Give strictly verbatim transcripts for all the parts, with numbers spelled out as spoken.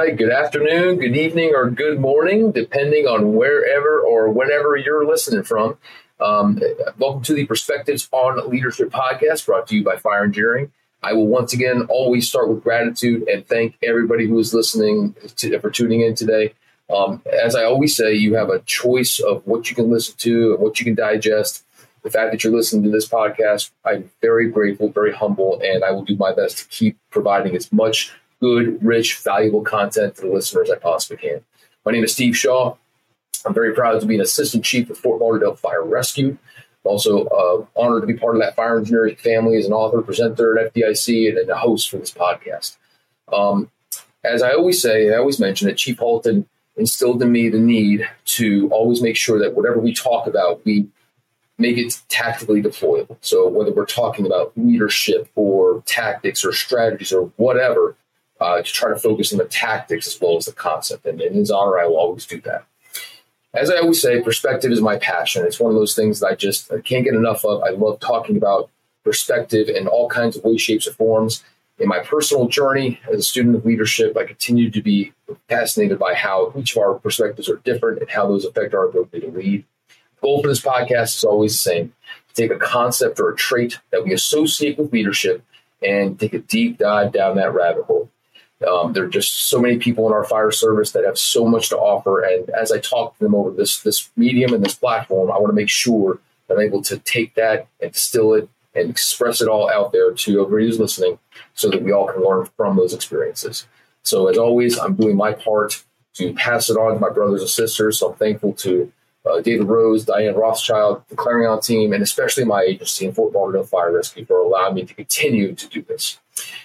right. Good afternoon, good evening, or good morning, depending on wherever or whenever you're listening from. Um, welcome to the Perspectives on Leadership podcast brought to you by Fire Engineering. I will once again always start with gratitude and thank everybody who is listening to, for tuning in today. Um, as I always say, you have a choice of what you can listen to and what you can digest. The fact that you're listening to this podcast, I'm very grateful, very humble, and I will do my best to keep providing as much good, rich, valuable content to the listeners I possibly can. My name is Steve Shaw. I'm very proud to be an assistant chief at Fort Lauderdale Fire Rescue. I'm also uh, honored to be part of that fire engineering family as an author, presenter at F D I C, and a host for this podcast. Um, as I always say, and I always mention that Chief Halton instilled in me the need to always make sure that whatever we talk about, we make it tactically deployable. So whether we're talking about leadership or tactics or strategies or whatever, uh, to try to focus on the tactics as well as the concept. And in his honor, I will always do that. As I always say, perspective is my passion. It's one of those things that I just I can't get enough of. I love talking about perspective in all kinds of ways, shapes, or forms. In my personal journey as a student of leadership, I continue to be fascinated by how each of our perspectives are different and how those affect our ability to lead. The goal for this podcast is always the same: to take a concept or a trait that we associate with leadership and take a deep dive down that rabbit hole. Um, there are just so many people in our fire service that have so much to offer. And as I talk to them over this, this medium and this platform, I want to make sure that I'm able to take that and distill it and express it all out there to everybody who's listening so that we all can learn from those experiences. So as always, I'm doing my part to pass it on to my brothers and sisters. So I'm thankful to uh, David Rose, Diane Rothschild, the Clarion team, and especially my agency in Fort Lauderdale Fire Rescue for allowing me to continue to do this.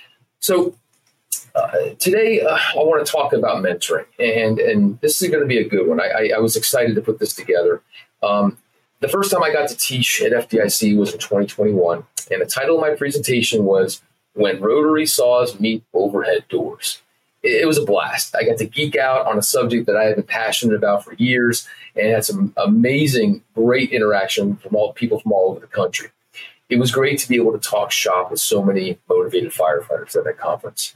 So Uh, today, uh, I want to talk about mentoring, and and this is going to be a good one. I, I, I was excited to put this together. Um, the first time I got to teach at F D I C was in twenty twenty-one, and the title of my presentation was "When Rotary Saws Meet Overhead Doors." It, it was a blast. I got to geek out on a subject that I have been passionate about for years, and had some amazing, great interaction from all people from all over the country. It was great to be able to talk shop with so many motivated firefighters at that conference.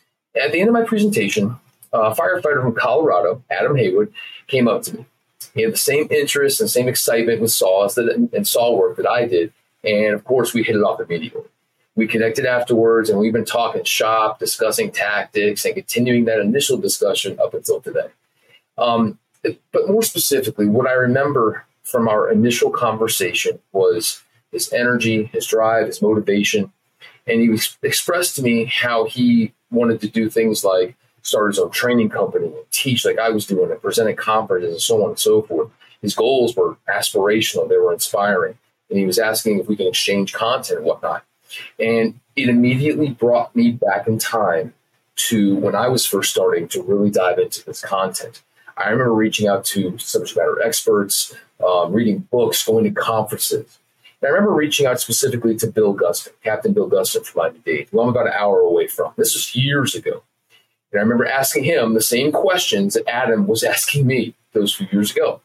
At the end of my presentation, a firefighter from Colorado, Adam Haywood, came up to me. He had the same interest and same excitement with saws that, and saw work that I did. And of course, we hit it off immediately. We connected afterwards, and we've been talking shop, discussing tactics, and continuing that initial discussion up until today. Um, but more specifically, what I remember from our initial conversation was his energy, his drive, his motivation. And he ex- expressed to me how he wanted to do things like start his own training company and teach like I was doing and present at conferences and so on and so forth. His goals were aspirational. They were inspiring. And he was asking if we can exchange content and whatnot. And it immediately brought me back in time to when I was first starting to really dive into this content. I remember reaching out to subject matter experts, um, reading books, going to conferences. And I remember reaching out specifically to Bill Gustin, Captain Bill Gustin from Miami-Dade, who I'm about an hour away from. This was years ago. And I remember asking him the same questions that Adam was asking me those few years ago.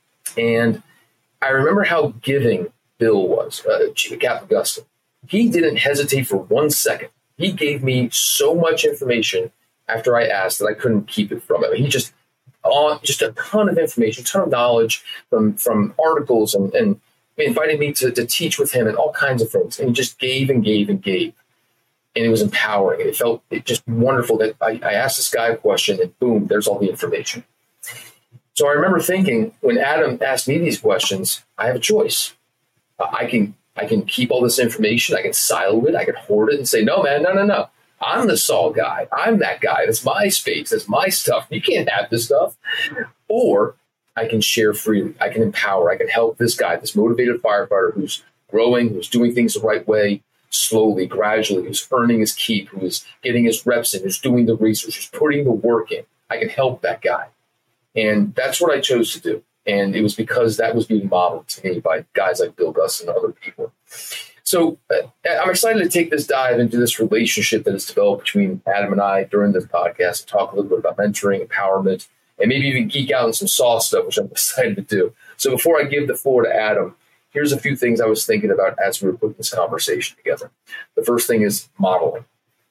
And I remember how giving Bill was, uh, Captain Gustin. He didn't hesitate for one second. He gave me so much information after I asked that I couldn't keep it from him. He just, uh, just a ton of information, a ton of knowledge from, from articles and, and invited me to, to teach with him and all kinds of things. And he just gave and gave and gave. And it was empowering. And it felt it just wonderful that I, I asked this guy a question and boom, there's all the information. So I remember thinking when Adam asked me these questions, I have a choice. Uh, I can I can keep all this information. I can silo it. I can hoard it and say, no, man, no, no, no. I'm the saw guy. I'm that guy. That's my space. That's my stuff. You can't have this stuff. Or I can share freely. I can empower. I can help this guy, this motivated firefighter who's growing, who's doing things the right way, slowly, gradually, who's earning his keep, who's getting his reps in, who's doing the research, who's putting the work in. I can help that guy. And that's what I chose to do. And it was because that was being modeled to me by guys like Bill Gustin and other people. So uh, I'm excited to take this dive into this relationship that has developed between Adam and I during this podcast and talk a little bit about mentoring, empowerment, and maybe even geek out on some saw stuff, which I'm excited to do. So before I give the floor to Adam, here's a few things I was thinking about as we were putting this conversation together. The first thing is modeling.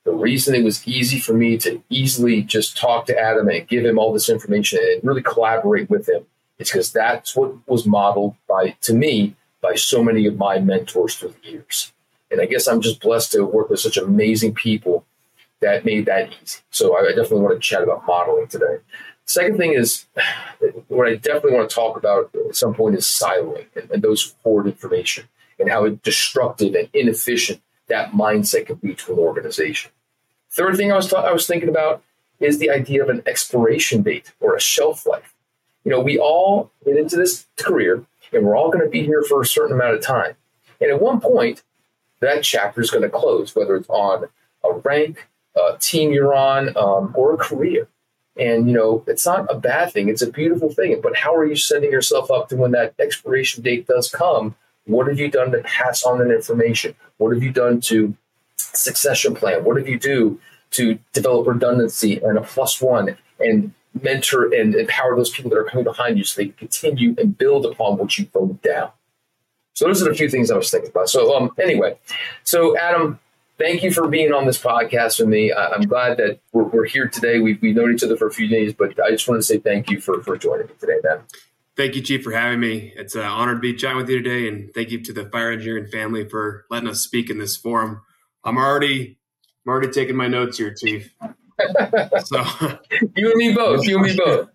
The reason it was easy for me to easily just talk to Adam and give him all this information and really collaborate with him is because that's what was modeled by, to me, by so many of my mentors through the years. And I guess I'm just blessed to work with such amazing people that made that easy. So I definitely want to chat about modeling today. Second thing is, what I definitely want to talk about at some point is siloing and, and those hoard information and how destructive and inefficient that mindset can be to an organization. Third thing I was, th- I was thinking about is the idea of an expiration date or a shelf life. You know, we all get into this career and we're all going to be here for a certain amount of time. And at one point, that chapter is going to close, whether it's on a rank, a team you're on, um, or a career. And, you know, it's not a bad thing. It's a beautiful thing. But how are you setting yourself up to when that expiration date does come? What have you done to pass on that information? What have you done to succession plan? What have you do to develop redundancy and a plus one and mentor and empower those people that are coming behind you so they can continue and build upon what you wrote down? So those are the few things I was thinking about. So um, anyway, so Adam, thank you for being on this podcast with me. I, I'm glad that we're, we're here today. We've, we've known each other for a few days, but I just want to say thank you for, for joining me today, man. Thank you, Chief, for having me. It's an honor to be chatting with you today, and thank you to the Fire Engineering family for letting us speak in this forum. I'm already, I'm already taking my notes here, Chief. So you and me both. You and me both.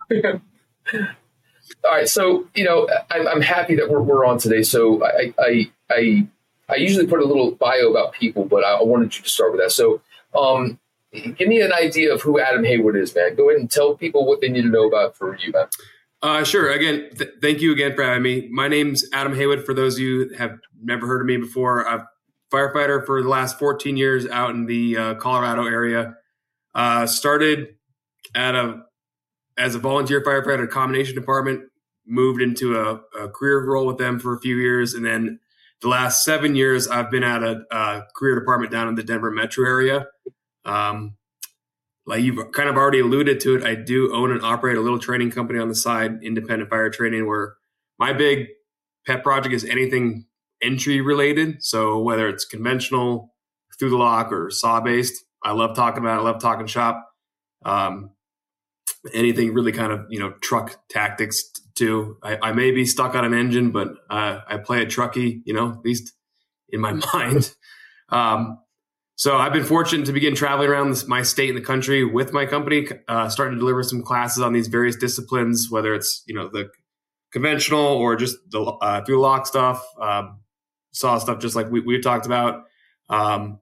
All right, so you know, I'm, I'm happy that we're, we're on today. So I, I I I usually put a little bio about people, but I wanted you to start with that. So um, give me an idea of who Adam Haywood is, man. Go ahead and tell people what they need to know about for you, man. Uh, sure. Again, th- thank you again for having me. My name's Adam Haywood. For those of you who have never heard of me before, I'm a firefighter for the last fourteen years out in the uh, Colorado area. Uh, started at a as a volunteer firefighter at a combination department, moved into a, a career role with them for a few years. And then the last seven years, I've been at a, a career department down in the Denver metro area. Um, like you've kind of already alluded to it, I do own and operate a little training company on the side, Independent Fire Training, where my big pet project is anything entry related. So whether it's conventional, through the lock, or saw based, I love talking about it. I love talking shop. Um, anything really kind of, you know, truck tactics too. I, I may be stuck on an engine, but uh, I play a truckie, you know, at least in my mind. Um, so I've been fortunate to begin traveling around this, my state and the country with my company, uh, starting to deliver some classes on these various disciplines, whether it's, you know, the conventional or just the uh, through lock stuff, um, saw stuff just like we, we talked about. Um,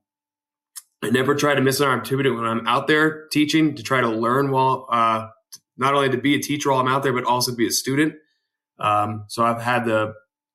I never try to miss an opportunity when I'm out there teaching to try to learn while, uh, not only to be a teacher while I'm out there, but also to be a student. Um, so I've had the,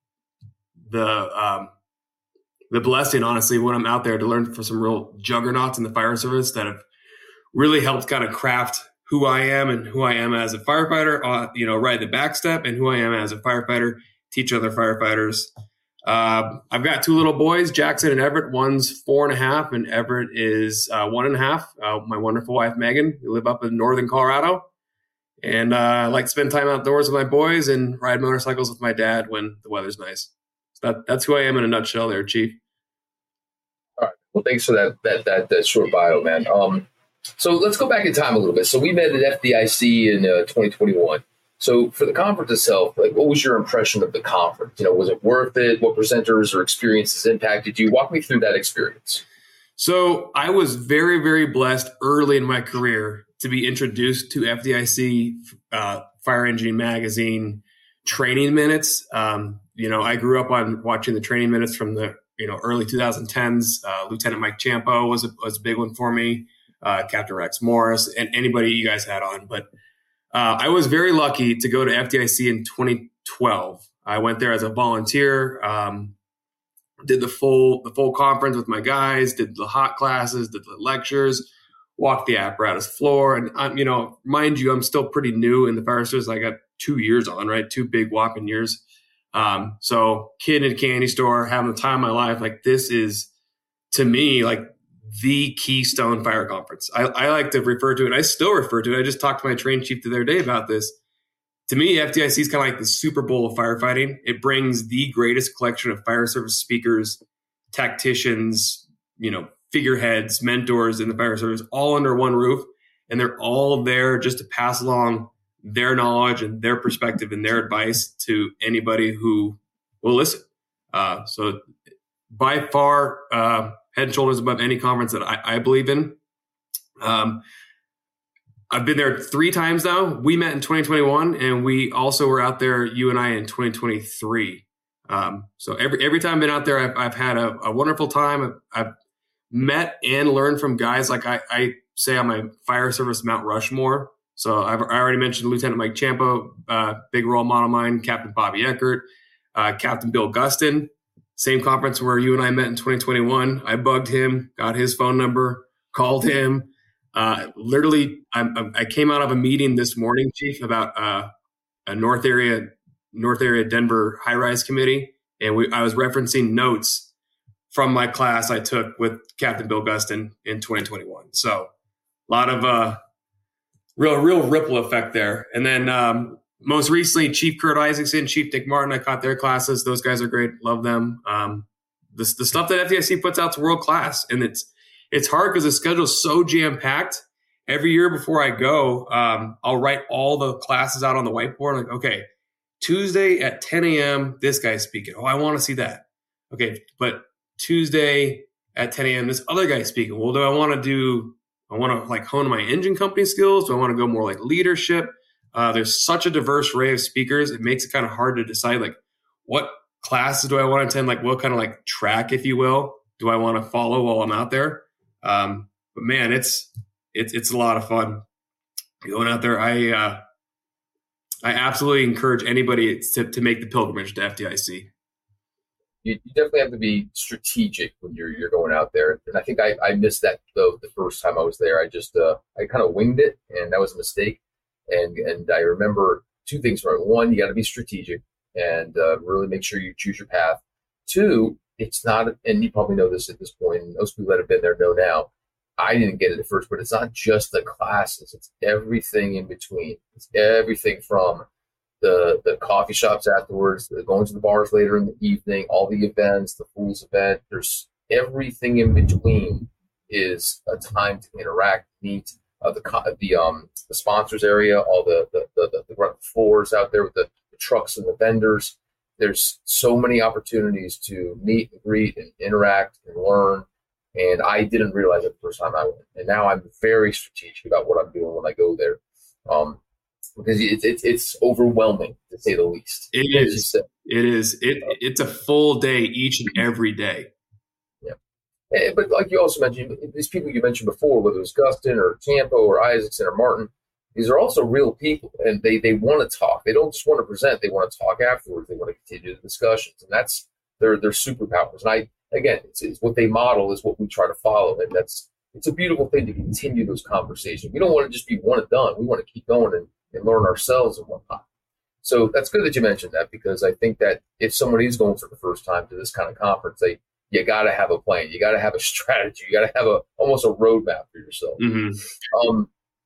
the, um, the blessing, honestly, when I'm out there to learn from some real juggernauts in the fire service that have really helped kind of craft who I am and who I am as a firefighter, uh, you know, right at the back step, and who I am as a firefighter, teach other firefighters. Uh, I've got two little boys, Jackson and Everett. One's four and a half, and Everett is uh, one and a half. Uh, my wonderful wife, Megan. We live up in northern Colorado. And uh, I like to spend time outdoors with my boys and ride motorcycles with my dad when the weather's nice. So that, that's who I am in a nutshell there, Chief. All right. Well, thanks for that that that, that short bio, man. Um, so let's go back in time a little bit. So we met at F D I C in uh, twenty twenty-one. So for the conference itself, like, what was your impression of the conference? You know, was it worth it? What presenters or experiences impacted you? Walk me through that experience. So I was very, very blessed early in my career to be introduced to F D I C uh, Fire Engine Magazine training minutes. Um, you know, I grew up on watching the training minutes from the you know early twenty tens. Uh, Lieutenant Mike Champo was a, was a big one for me. Uh, Captain Rex Morris, and anybody you guys had on, but. Uh, I was very lucky to go to F D I C in twenty twelve. I went there as a volunteer, um, did the full the full conference with my guys, did the hot classes, did the lectures, walked the apparatus floor. And, I'm, you know, mind you, I'm still pretty new in the fire service. I got two years on, right? Two big whopping years. Um, so kid in a candy store, having the time of my life. Like, this is, to me, like, the Keystone Fire Conference. I, I like to refer to it. I still refer to it. I just talked to my train chief the other day about this. To me, F D I C is kind of like the Super Bowl of firefighting. It brings the greatest collection of fire service speakers, tacticians, you know, figureheads, mentors in the fire service, all under one roof. And they're all there just to pass along their knowledge and their perspective and their advice to anybody who will listen. Uh, so by far, uh, head and shoulders above any conference that I, I believe in. Um, I've been there three times now. We met in twenty twenty-one, and we also were out there, you and I, in twenty twenty-three. Um, so every every time I've been out there, I've, I've had a, a wonderful time. I've, I've met and learned from guys like I, I say I'm a fire service Mount Rushmore. So I've I already mentioned Lieutenant Mike Champo, uh, big role model of mine, Captain Bobby Eckert, uh, Captain Bill Gustin. Same conference where you and I met in twenty twenty-one. I bugged him, got his phone number, called him. Uh, literally, I, I came out of a meeting this morning, Chief, about uh, a North area, North area Denver high-rise committee, and we, I was referencing notes from my class I took with Captain Bill Gustin in twenty twenty-one. So, a lot of uh, real, real ripple effect there. And then um, most recently, Chief Kurt Isaacson, Chief Dick Martin, I caught their classes. Those guys are great. Love them. Um, the, the stuff that F D I C puts out is world class, and it's It's hard because the schedule is so jam-packed. Every year before I go, um, I'll write all the classes out on the whiteboard. Like, okay, Tuesday at ten a.m., this guy's speaking. Oh, I want to see that. Okay, but Tuesday at ten a.m., this other guy's speaking. Well, do I want to do, I want to like hone my engine company skills? Do I want to go more like leadership? Uh, there's such a diverse array of speakers. It makes it kind of hard to decide like what classes do I want to attend? Like what kind of like track, if you will, do I want to follow while I'm out there? Um, but man, it's, it's, it's a lot of fun going out there. I, uh, I absolutely encourage anybody to, to make the pilgrimage to F D I C. You, you definitely have to be strategic when you're, you're going out there. And I think I, I missed that though the first time I was there. I just, uh, I kind of winged it, and that was a mistake. And, and I remember two things from it. One, you got to be strategic and, uh, really make sure you choose your path. Two, it's not, and you probably know this at this point, and those people that have been there know now, I didn't get it at first, but it's not just the classes. It's everything in between. It's everything from the the coffee shops afterwards, the going to the bars later in the evening, all the events, the Fools event. There's everything in between is a time to interact, meet uh, the the um the sponsors area, all the the the, the, the floors out there with the, the trucks and the vendors. There's so many opportunities to meet and greet and interact and learn. And I didn't realize it the first time I went. And now I'm very strategic about what I'm doing when I go there. Um, because it's, it's, it's overwhelming, to say the least. It is. It is. It, it's a full day each and every day. Yeah. But like you also mentioned, these people you mentioned before, whether it was Gustin or Champo or Isaacson or Martin, these are also real people, and they, they want to talk. They don't just want to present. They want to talk afterwards. They want to continue the discussions, and that's their their superpowers. And I, again, it's, it's what they model is what we try to follow, and that's it's a beautiful thing to continue those conversations. We don't want to just be one and done. We want to keep going and, and learn ourselves and whatnot. So that's good that you mentioned that, because I think that if somebody is going for the first time to this kind of conference, they you got to have a plan. You got to have a strategy. You got to have a almost a roadmap for yourself. Mm-hmm. Um,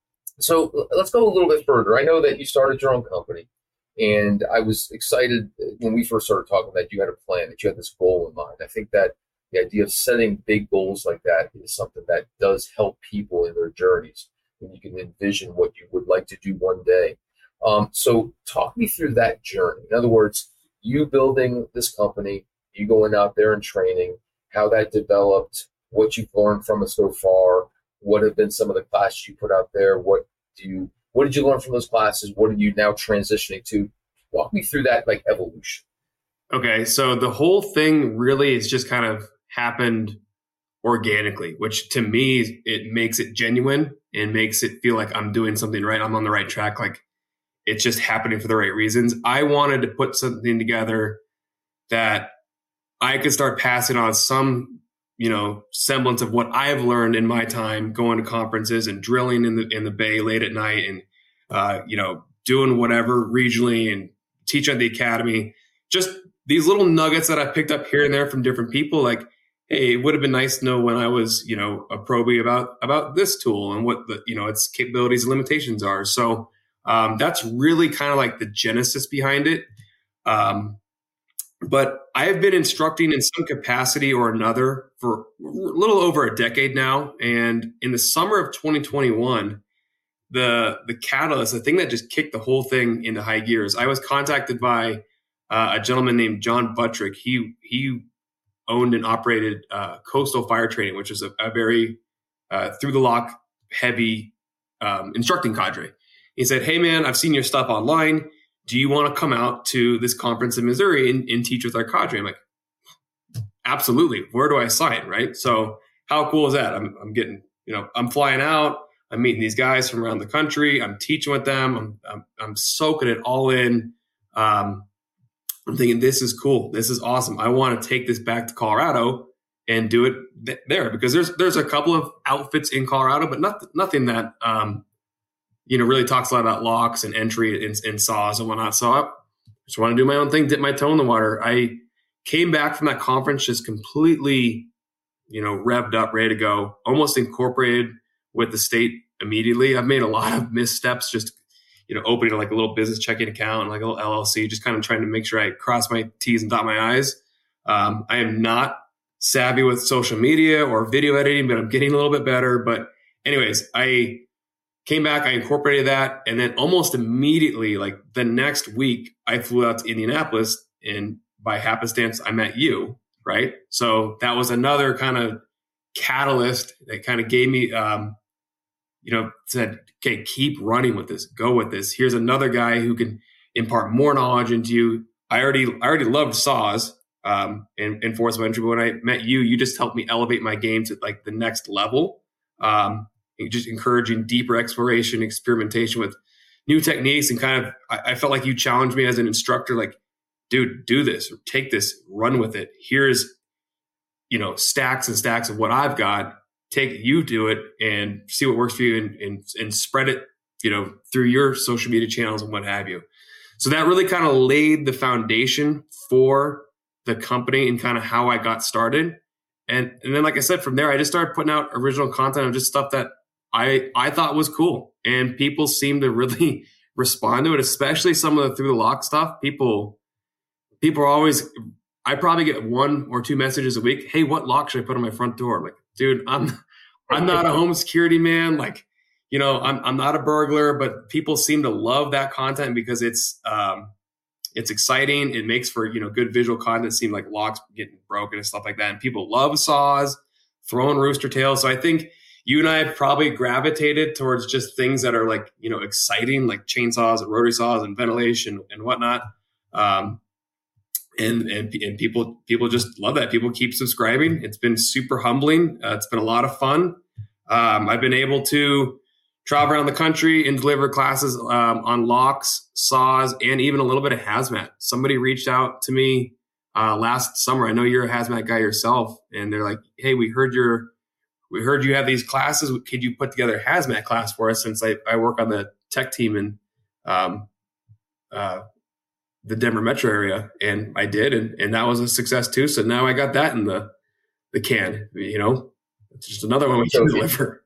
So let's go a little bit further. I know that you started your own company, and I was excited when we first started talking that you had a plan, that you had this goal in mind. I think that the idea of setting big goals like that is something that does help people in their journeys, when you can envision what you would like to do one day. Um, so talk me through that journey. In other words, you building this company, you going out there and training, how that developed, what you've learned from it so far. What have been some of the classes you put out there? What do you, what did you learn from those classes? What are you now transitioning to? Walk me through that like evolution. Okay. So the whole thing really is just kind of happened organically, which to me, it makes it genuine and makes it feel like I'm doing something right. I'm on the right track. Like it's just happening for the right reasons. I wanted to put something together that I could start passing on some, you know, semblance of what I've learned in my time going to conferences and drilling in the in the Bay late at night, and uh, you know, doing whatever regionally and teaching at the academy. Just these little nuggets that I picked up here and there from different people. Like, hey, it would have been nice to know when I was, you know, a probie about about this tool and what the, you know, its capabilities and limitations are. So um, that's really kind of like the genesis behind it. Um, but I have been instructing in some capacity or another for a little over a decade now. And in the summer of twenty twenty-one, the the catalyst, the thing that just kicked the whole thing into high gears, I was contacted by uh, a gentleman named John Buttrick. He he owned and operated uh, Coastal Fire Training, which is a, a very uh, through the lock heavy um, instructing cadre. He said, "Hey man, I've seen your stuff online. Do you want to come out to this conference in Missouri and, and teach with our cadre?" I'm like, absolutely. Where do I sign? Right. So how cool is that? I'm, I'm getting, you know, I'm flying out. I'm meeting these guys from around the country. I'm teaching with them. I'm, I'm, I'm soaking it all in. Um, I'm thinking, this is cool. This is awesome. I want to take this back to Colorado and do it th- there because there's, there's a couple of outfits in Colorado, but not, nothing that, um, you know, really talks a lot about locks and entry and, and saws and whatnot. So I just want to do my own thing, dip my toe in the water. I came back from that conference just completely, you know, revved up, ready to go, almost incorporated with the state immediately. I've made a lot of missteps, just, you know, opening like a little business checking account, like a little L L C, just kind of trying to make sure I cross my T's and dot my I's. Um, I am not savvy with social media or video editing, but I'm getting a little bit better. But anyways, I came back, I incorporated that. And then almost immediately, like the next week, I flew out to Indianapolis, and by happenstance, I met you, right? So that was another kind of catalyst that kind of gave me, um, you know, said, okay, keep running with this, go with this. Here's another guy who can impart more knowledge into you. I already, I already loved saws um, and, and force of entry, but when I met you, you just helped me elevate my game to like the next level. Um, just encouraging deeper exploration, experimentation with new techniques. And kind of, I, I felt like you challenged me as an instructor, like, dude, do this, or take this, run with it. Here's, you know, stacks and stacks of what I've got. Take it, you do it and see what works for you, and, and, and spread it, you know, through your social media channels and what have you. So that really kind of laid the foundation for the company and kind of how I got started. And, and then, like I said, from there, I just started putting out original content of just stuff that I, I thought was cool. And people seem to really respond to it, especially some of the through the lock stuff. People, people are always, I probably get one or two messages a week. Hey, what lock should I put on my front door? I'm like, dude, I'm, I'm not a home security man. Like, you know, I'm, I'm not a burglar, but people seem to love that content because it's, um, it's exciting. It makes for, you know, good visual content. Seem like locks getting broken and stuff like that. And people love saws, throwing rooster tails. So I think you and I have probably gravitated towards just things that are like, you know, exciting, like chainsaws and rotary saws and ventilation and whatnot. Um, and, and, and people, people just love that. People keep subscribing. It's been super humbling. Uh, it's been a lot of fun. Um, I've been able to travel around the country and deliver classes um, on locks, saws, and even a little bit of hazmat. Somebody reached out to me uh, last summer. I know you're a hazmat guy yourself, and they're like, "Hey, we heard your, we heard you have these classes. Could you put together a hazmat class for us?" Since I, I work on the tech team in um, uh, the Denver metro area, and I did, and, and that was a success too. So now I got that in the the can. You know, it's just another one we can deliver.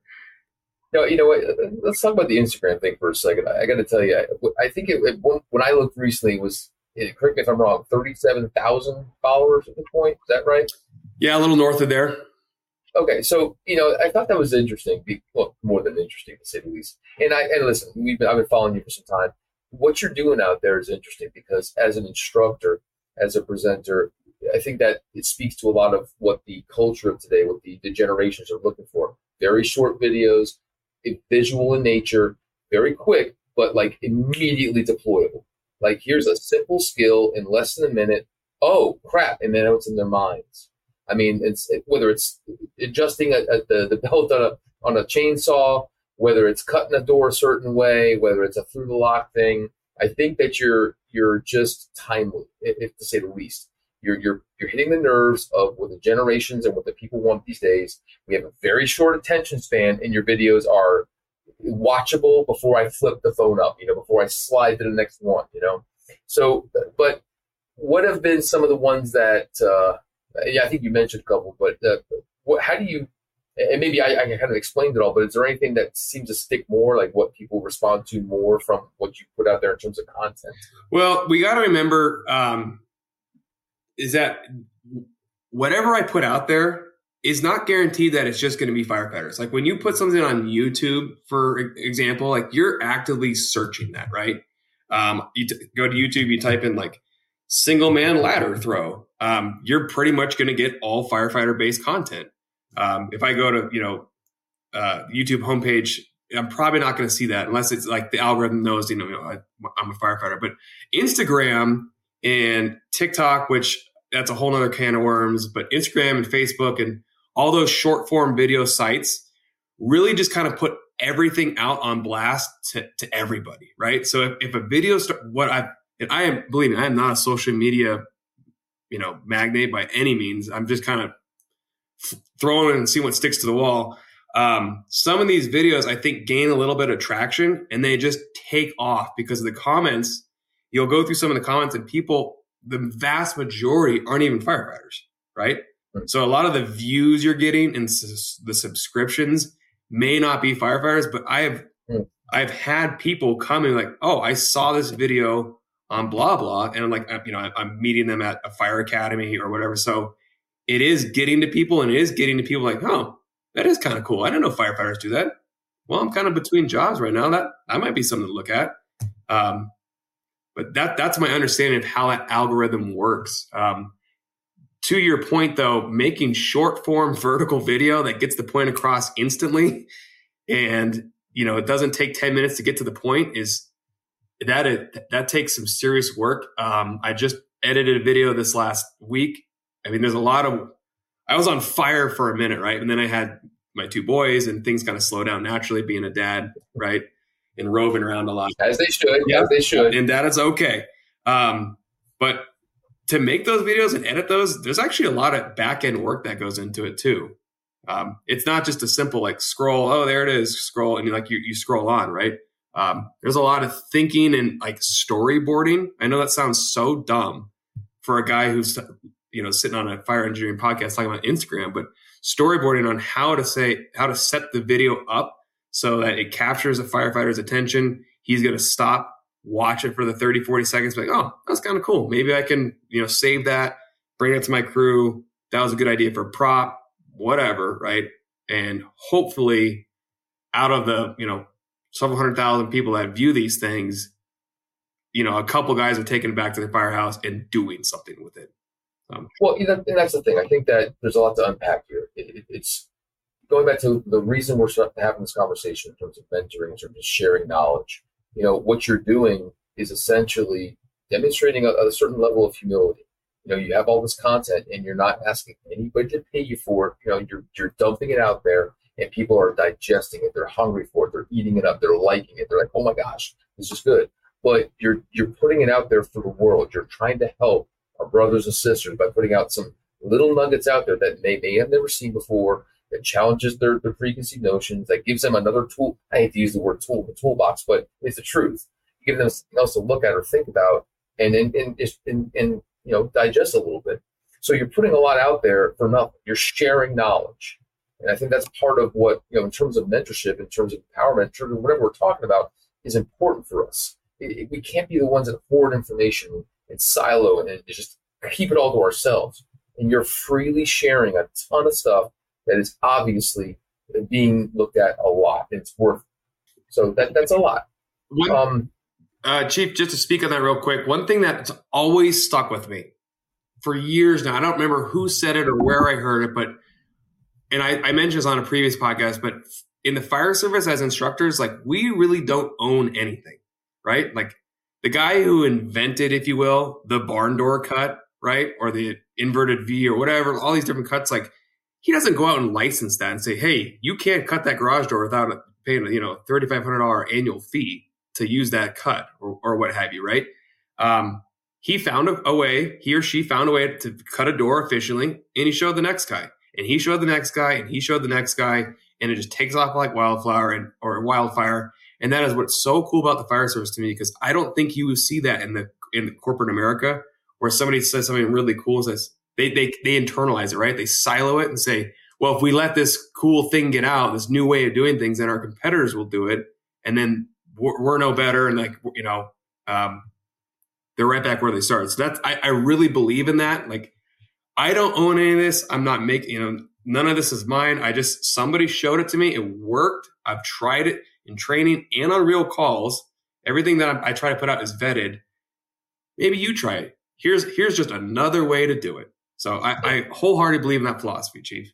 No, you know what? Let's talk about the Instagram thing for a second. I, I got to tell you, I, I think it, it, when I looked recently, it was, it, correct me if I'm wrong, thirty-seven thousand followers at this point. Is that right? Yeah, a little north of there. Okay, so you know, I thought that was interesting. Well, more than interesting to say the least. And I and listen, we've been, I've been following you for some time. What you're doing out there is interesting because, as an instructor, as a presenter, I think that it speaks to a lot of what the culture of today, what the, the generations are looking for. Very short videos. Visual in nature, very quick, but like immediately deployable. Like, here's a simple skill in less than a minute. Oh crap! And then it's in their minds. I mean, it's it, whether it's adjusting a, a, the the belt on a on a chainsaw, whether it's cutting a door a certain way, whether it's a through the lock thing. I think that you're you're just timely, if to say the least. You're you're you're hitting the nerves of what the generations and what the people want these days. We have a very short attention span, and your videos are watchable before I flip the phone up, you know, before I slide to the next one, you know. So, but what have been some of the ones that? Uh, yeah, I think you mentioned a couple, but uh, what, how do you? And maybe I, I kind of explained it all, but is there anything that seems to stick more, like what people respond to more from what you put out there in terms of content? Well, we got to remember. Um, is that whatever I put out there is not guaranteed that it's just going to be firefighters. Like when you put something on YouTube, for example, like you're actively searching that, right? Um, you t- go to YouTube, you type in like single man ladder throw. Um, you're pretty much going to get all firefighter based content. Um, if I go to, you know, uh, YouTube homepage, I'm probably not going to see that unless it's like the algorithm knows, you know, you know I, I'm a firefighter. But Instagram and TikTok, which that's a whole nother can of worms, but Instagram and Facebook and all those short form video sites really just kind of put everything out on blast to, to everybody, right? So if, if a video, start, what I, and I am, believe me, I am not a social media, you know, magnate by any means. I'm just kind of f- throwing it and see what sticks to the wall. Um, some of these videos, I think, gain a little bit of traction and they just take off because of the comments. You'll go through some of the comments and people, the vast majority aren't even firefighters, right? So a lot of the views you're getting and s- the subscriptions may not be firefighters, but I have mm. I've had people come in like, oh, I saw this video on blah blah, and I'm like, you know, I'm meeting them at a fire academy or whatever. So it is getting to people, and it is getting to people like, oh, that is kind of cool. I didn't know firefighters do that. Well, I'm kind of between jobs right now. That that might be something to look at. Um, but that that's my understanding of how that algorithm works. Um, To your point, though, making short form vertical video that gets the point across instantly and, you know, it doesn't take ten minutes to get to the point is that it, that takes some serious work. Um, I just edited a video this last week. I mean, there's a lot of I was on fire for a minute, right? And then I had my two boys and things kind of slow down naturally being a dad, right? And roving around a lot. As they should. Yeah, as they should. And that is okay. Um, but to make those videos and edit those, there's actually a lot of back end work that goes into it too. Um, it's not just a simple like scroll. Oh, there it is. Scroll. And like you, you scroll on, right? Um, there's a lot of thinking and like storyboarding. I know that sounds so dumb for a guy who's, you know, sitting on a fire engineering podcast talking about Instagram, but storyboarding on how to say, how to set the video up so that it captures a firefighter's attention. He's going to stop, watch it for the thirty, forty seconds, be like, oh, that's kind of cool. Maybe I can, you know, save that, bring it to my crew. That was a good idea for a prop, whatever, right? And hopefully out of the, you know, several hundred thousand people that view these things, you know, a couple guys are taking it back to their firehouse and doing something with it. Um, well, you know, and that's the thing. I think that there's a lot to unpack here. It, it, it's going back to the reason we're having this conversation in terms of mentoring, in terms of sharing knowledge. You know, what you're doing is essentially demonstrating a, a certain level of humility. You know, you have all this content and you're not asking anybody to pay you for it. You know, you're you're dumping it out there and people are digesting it. They're hungry for it. They're eating it up. They're liking it. They're like, oh my gosh, this is good. But you're you're putting it out there for the world. You're trying to help our brothers and sisters by putting out some little nuggets out there that they may have never seen before, that challenges their, their preconceived notions, that gives them another tool. I hate to use the word tool in the toolbox, but it's the truth. You give them something else to look at or think about and and, and, and, and you know, digest a little bit. So you're putting a lot out there for nothing. You're sharing knowledge. And I think that's part of what, you know, in terms of mentorship, in terms of empowerment, in terms of whatever we're talking about is important for us. It, it, we can't be the ones that hoard information and silo and, and just keep it all to ourselves. And you're freely sharing a ton of stuff that is obviously being looked at a lot. It's worth it. So that that's a lot. One, um, uh, Chief, just to speak on that real quick, one thing that's always stuck with me for years now, I don't remember who said it or where I heard it, but, and I, I mentioned this on a previous podcast, but in the fire service as instructors, like we really don't own anything, right? Like the guy who invented, if you will, the barn door cut, right? Or the inverted V or whatever, all these different cuts, like, he doesn't go out and license that and say, hey, you can't cut that garage door without paying, you know, thirty-five hundred dollars annual fee to use that cut or, or what have you, right? Um, he found a, a way, he or she found a way to cut a door efficiently, and he showed the next guy, and he showed the next guy, and he showed the next guy, and it just takes off like wildfire and or wildfire. And that is what's so cool about the fire service to me, because I don't think you see that in the in the corporate America, where somebody says something really cool, says, They, they they internalize it, right? They silo it and say, well, if we let this cool thing get out, this new way of doing things, then our competitors will do it. And then we're, we're no better. And like, you know, um, they're right back where they started. So that's, I, I really believe in that. Like, I don't own any of this. I'm not making, you know, none of this is mine. I just, somebody showed it to me. It worked. I've tried it in training and on real calls. Everything that I, I try to put out is vetted. Maybe you try it. Here's, here's just another way to do it. So I, I wholeheartedly believe in that philosophy, Chief.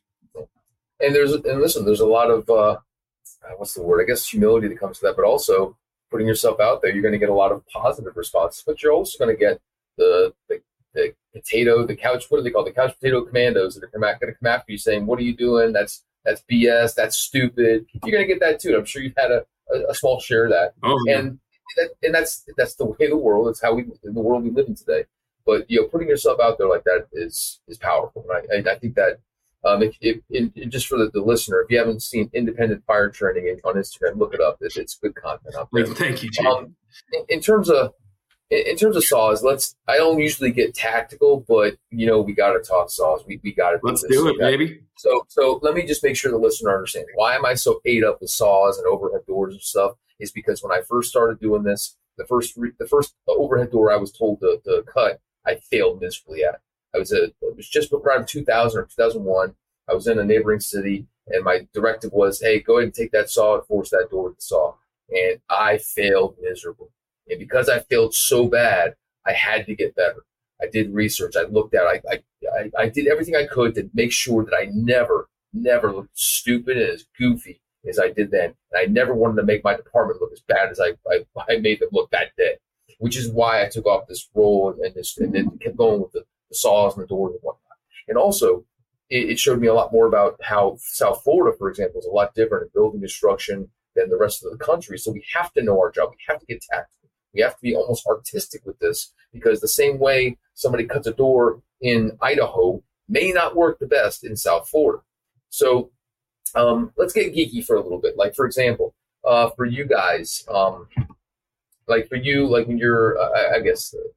And there's, and listen, there's a lot of, uh, what's the word? I guess humility that comes to that, but also putting yourself out there. You're going to get a lot of positive responses, but you're also going to get the, the, the potato, the couch, what do they call it? The couch potato commandos that are going to come after you saying, what are you doing? That's, that's B S. That's stupid. You're going to get that too. I'm sure you've had a, a, a small share of that. Oh, yeah. And that, and that's, that's the way of the world. It's how we, in the world we live in today. But, you know, putting yourself out there like that is, is powerful. And I, I think that, Um, if, if, if, just for the, the listener, if you haven't seen Independent Fire Training on Instagram, look it up. It's, it's good content out there. Thank you, Chief. Um, in, in terms of in, in terms of saws, let's. I don't usually get tactical, but you know we got to talk saws. We we got to. Let's do, do it, baby. So so let me just make sure the listener understands why am I so ate up with saws and overhead doors and stuff. Is because when I first started doing this, the first the first overhead door I was told to, to cut, I failed miserably at. I was a, it was just around two thousand or two thousand one. I was in a neighboring city, and my directive was, hey, go ahead and take that saw and force that door with the saw. And I failed miserably. And because I failed so bad, I had to get better. I did research. I looked at I, I, I did everything I could to make sure that I never, never looked stupid and as goofy as I did then. And I never wanted to make my department look as bad as I, I, I made them look that day, which is why I took off this role and, and, this, and then kept going with the the saws and the doors and whatnot. And also, it, it showed me a lot more about how South Florida, for example, is a lot different in building construction than the rest of the country. So we have to know our job. We have to get tactical. We have to be almost artistic with this, because the same way somebody cuts a door in Idaho may not work the best in South Florida. So um, let's get geeky for a little bit. Like, for example, uh, for you guys, um, like for you, like when you're, uh, I guess, uh,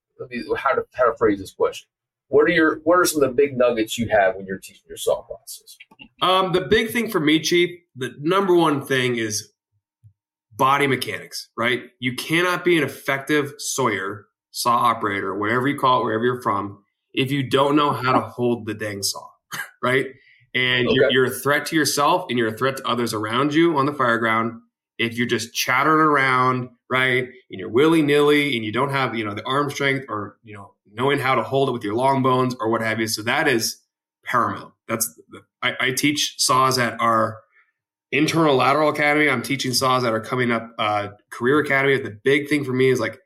how to how to phrase this question. What are your what are some of the big nuggets you have when you're teaching your saw classes? Um, the big thing for me, Chief, the number one thing is body mechanics, right? You cannot be an effective sawyer, saw operator, whatever you call it, wherever you're from, if you don't know how to hold the dang saw, right? And okay. you're, you're a threat to yourself and you're a threat to others around you on the fire ground. If you're just chattering around, right, and you're willy-nilly and you don't have, you know, the arm strength or, you know, knowing how to hold it with your long bones or what have you. So that is paramount. That's the, I, I teach saws at our internal lateral academy. I'm teaching saws that are coming up uh, career academy. The big thing for me is like,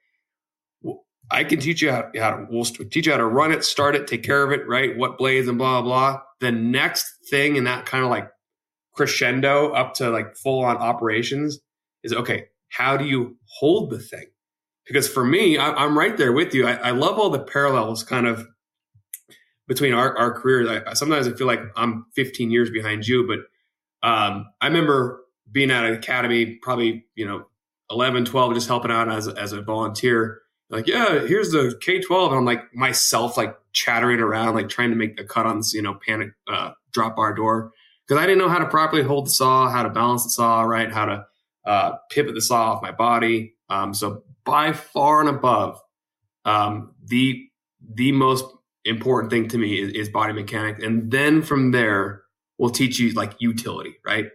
I can teach you how, how to, we'll teach you how to run it, start it, take care of it, right? What blades and blah, blah, blah. The next thing in that kind of like crescendo up to like full on operations is, okay, how do you hold the thing? Because for me, I, I'm right there with you. I, I love all the parallels kind of between our, our careers. I, sometimes I feel like I'm fifteen years behind you, but um, I remember being at an academy, probably, you know, eleven, twelve, just helping out as, as a volunteer. Like, yeah, here's the K twelve. And I'm like myself, like chattering around, like trying to make a cut on this, you know, panic uh, drop bar door. Because I didn't know how to properly hold the saw, how to balance the saw, right? How to uh, pivot the saw off my body. Um, so by far and above, um, the the most important thing to me is, is body mechanics. And then from there, we'll teach you like utility, right?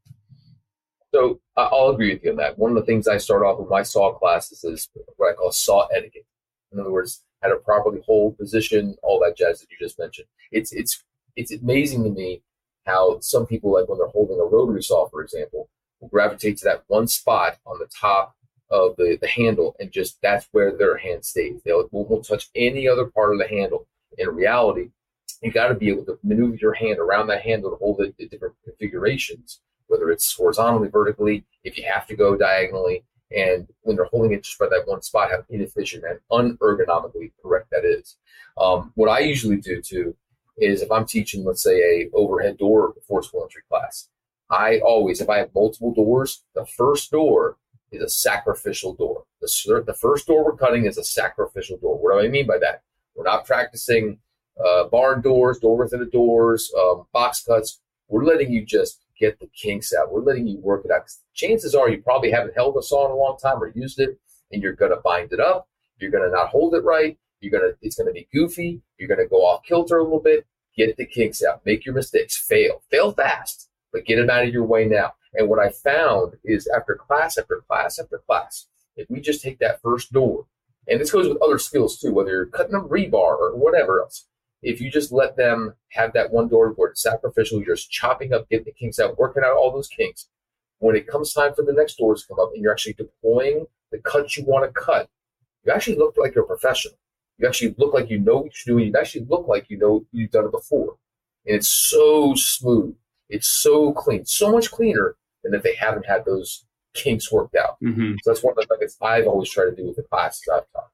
So I'll agree with you on that. One of the things I start off with my saw classes is what I call saw etiquette. In other words, how to properly hold, position, all that jazz that you just mentioned. It's it's it's amazing to me how some people, like when they're holding a rotary saw, for example, will gravitate to that one spot on the top of the, the handle, and just that's where their hand stays. They won't touch any other part of the handle. In reality, you got to be able to maneuver your hand around that handle to hold it in different configurations, whether it's horizontally, vertically, if you have to go diagonally. And when they're holding it just by that one spot, how inefficient and unergonomically correct that is. Um, what I usually do, too, is if I'm teaching, let's say, a overhead door forcible entry class, I always, if I have multiple doors, the first door is a sacrificial door. The, the first door we're cutting is a sacrificial door. What do I mean by that? We're not practicing uh, barn doors, door within the doors, um, box cuts. We're letting you just get the kinks out. We're letting you work it out. Chances are you probably haven't held a saw in a long time or used it, and you're going to bind it up. You're going to not hold it right. You're going to, it's going to be goofy. You're going to go off kilter a little bit. Get the kinks out. Make your mistakes. Fail. Fail fast, but get them out of your way now. And what I found is after class, after class, after class, if we just take that first door, and this goes with other skills too, whether you're cutting a rebar or whatever else, if you just let them have that one door where it's sacrificial, you're just chopping up, getting the kinks out, working out all those kinks. When it comes time for the next doors to come up and you're actually deploying the cuts you want to cut, you actually look like you're a professional. You actually look like you know what you're doing. You actually look like you know you've done it before. And it's so smooth. It's so clean, so much cleaner than if they haven't had those kinks worked out. Mm-hmm. So that's one of the things I've always tried to do with the classes I've taught.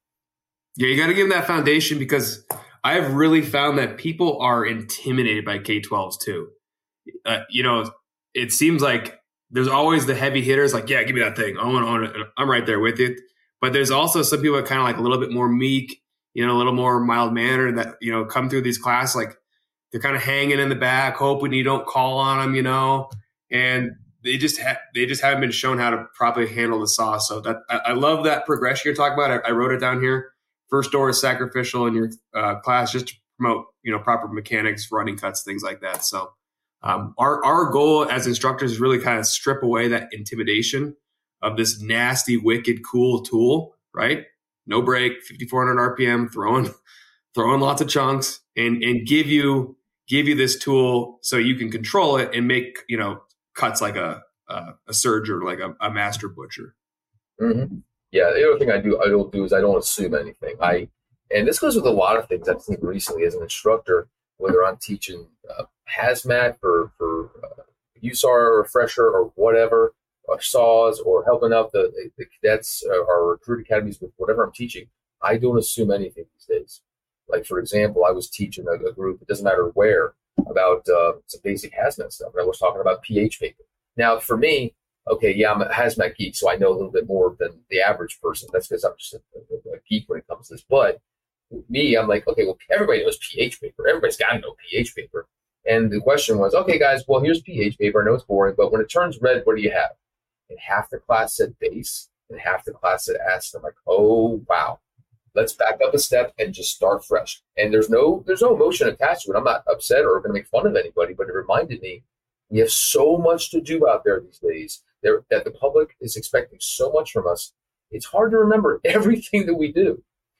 Yeah, you got to give them that foundation, because I've really found that people are intimidated by K twelves too. Uh, you know, it seems like there's always the heavy hitters like, yeah, give me that thing. I want to own it. I'm right there with it. But there's also some people that kind of like a little bit more meek, you know, a little more mild mannered that, you know, come through these classes, like they're kind of hanging in the back, hoping you don't call on them, you know, and they just ha- they just haven't been shown how to properly handle the saw. So that I, I love that progression you're talking about. I, I wrote it down here. First door is sacrificial in your uh, class, just to promote, you know, proper mechanics, running cuts, things like that. So um, our our goal as instructors is really kind of strip away that intimidation of this nasty, wicked, cool tool, right? No break, fifty-four hundred R P M, throwing throwing lots of chunks, and and give you give you this tool so you can control it and make, you know, cuts like a a, a surgeon, like a, a master butcher. Mm-hmm. Yeah, the other thing I do I don't do is I don't assume anything. I and this goes with a lot of things I've seen recently as an instructor, whether I'm teaching uh, hazmat for for uh, U S A R refresher or whatever, or saws, or helping out the, the, the cadets uh, or recruit academies with whatever I'm teaching. I don't assume anything these days. Like, for example, I was teaching a, a group, it doesn't matter where, about uh, some basic hazmat stuff. And I was talking about pH paper. Now, for me, okay, yeah, I'm a hazmat geek, so I know a little bit more than the average person. That's because I'm just a, a, a geek when it comes to this. But me, I'm like, okay, well, everybody knows pH paper. Everybody's got to know pH paper. And the question was, okay, guys, well, here's pH paper. I know it's boring, but when it turns red, what do you have? And half the class said base, and half the class said acid. I'm like, oh, wow. Let's back up a step and just start fresh. And there's no there's no emotion attached to it. I'm not upset or going to make fun of anybody, but it reminded me we have so much to do out there these days there, that the public is expecting so much from us. It's hard to remember everything that we do.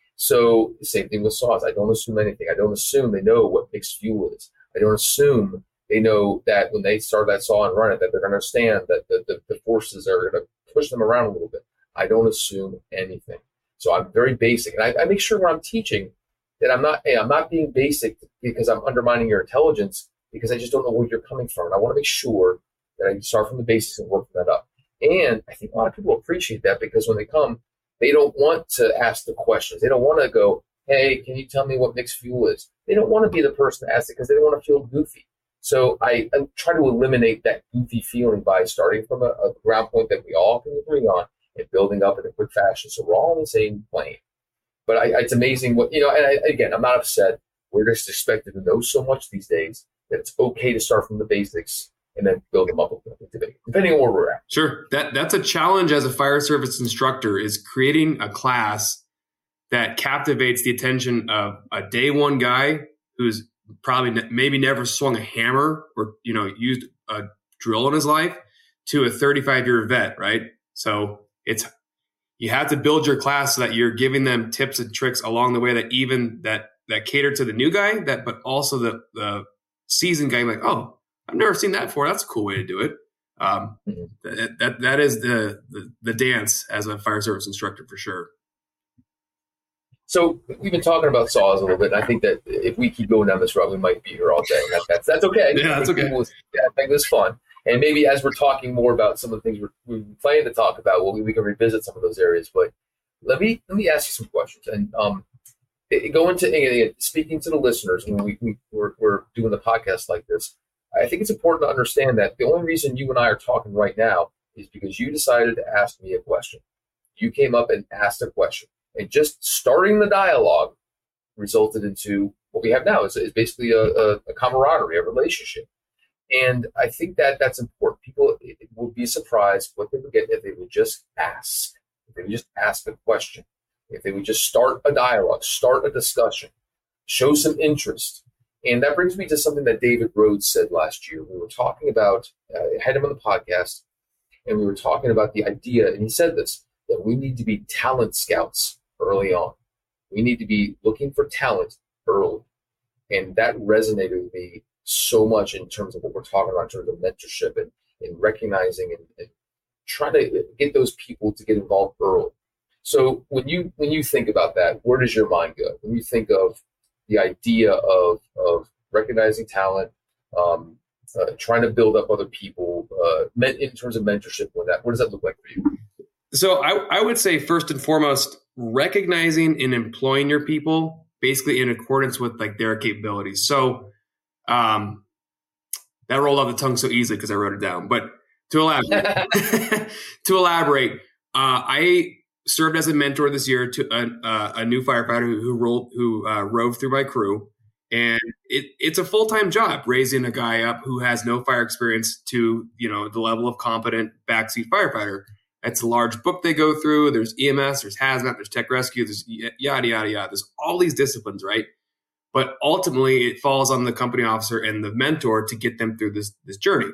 So same thing with saws. I don't assume anything. I don't assume they know what mixed fuel is. I don't assume they know that when they start that saw and run it, that they're going to understand that the, the, the forces are going to push them around a little bit. I don't assume anything. So I'm very basic, and I, I make sure when I'm teaching that I'm not, hey, I'm not being basic because I'm undermining your intelligence, because I just don't know where you're coming from. And I want to make sure that I start from the basics and work that up. And I think a lot of people appreciate that, because when they come, they don't want to ask the questions. They don't want to go, hey, can you tell me what mixed fuel is? They don't want to be the person to ask it because they don't want to feel goofy. So I, I try to eliminate that goofy feeling by starting from a, a ground point that we all can agree on and building up in a quick fashion. So we're all on the same plane. But I, it's amazing what, you know, and I, again, I'm not upset. We're just expected to know so much these days that it's okay to start from the basics and then build them up a bit, depending on where we're at. Sure. That That's a challenge as a fire service instructor, is creating a class that captivates the attention of a day one guy who's probably ne- maybe never swung a hammer or, you know, used a drill in his life, to a thirty-five year vet, right? So it's, you have to build your class so that you're giving them tips and tricks along the way that even that, that cater to the new guy, that, but also the, the seasoned guy, like, oh, I've never seen that before. That's a cool way to do it. Um, mm-hmm. that, that, that is the, the, the dance as a fire service instructor for sure. So we've been talking about saws a little bit, and I think that if we keep going down this route, we might be here all day. That, that's that's okay. Yeah, that's okay. Was, yeah, I think it was fun. And maybe as we're talking more about some of the things we're, we're planning to talk about, well, we, we can revisit some of those areas. But let me let me ask you some questions. And um, it, go into uh, speaking to the listeners when we, we we're, we're doing the podcast like this. I think it's important to understand that the only reason you and I are talking right now is because you decided to ask me a question. You came up and asked a question. And just starting the dialogue resulted into what we have now is, is basically a, a, a camaraderie, a relationship. And I think that that's important. People it, it will be surprised what they would get if they would just ask, if they would just ask a question. if they would just start a dialogue, start a discussion, show some interest. And that brings me to something that David Rhodes said last year. We were talking about, uh, I had him on the podcast, and we were talking about the idea, and he said this, that we need to be talent scouts early on. We need to be looking for talent early. And that resonated with me so much in terms of what we're talking about, in terms of mentorship and, and recognizing and, and trying to get those people to get involved early. So when you when you think about that, where does your mind go? When you think of the idea of of recognizing talent, um, uh, trying to build up other people, uh, in terms of mentorship, what that what does that look like for you? So I, I would say first and foremost, recognizing and employing your people basically in accordance with like their capabilities. So um, that rolled off the tongue so easily because I wrote it down. But to elaborate, to elaborate, uh, I served as a mentor this year to a, uh, a new firefighter who, who rolled, who uh, rove through my crew, and it, it's a full time job raising a guy up who has no fire experience to you know the level of competent backseat firefighter. It's a large book they go through. There's E M S, there's hazmat, there's tech rescue, there's yada yada yada. There's all these disciplines, right? But ultimately, it falls on the company officer and the mentor to get them through this this journey.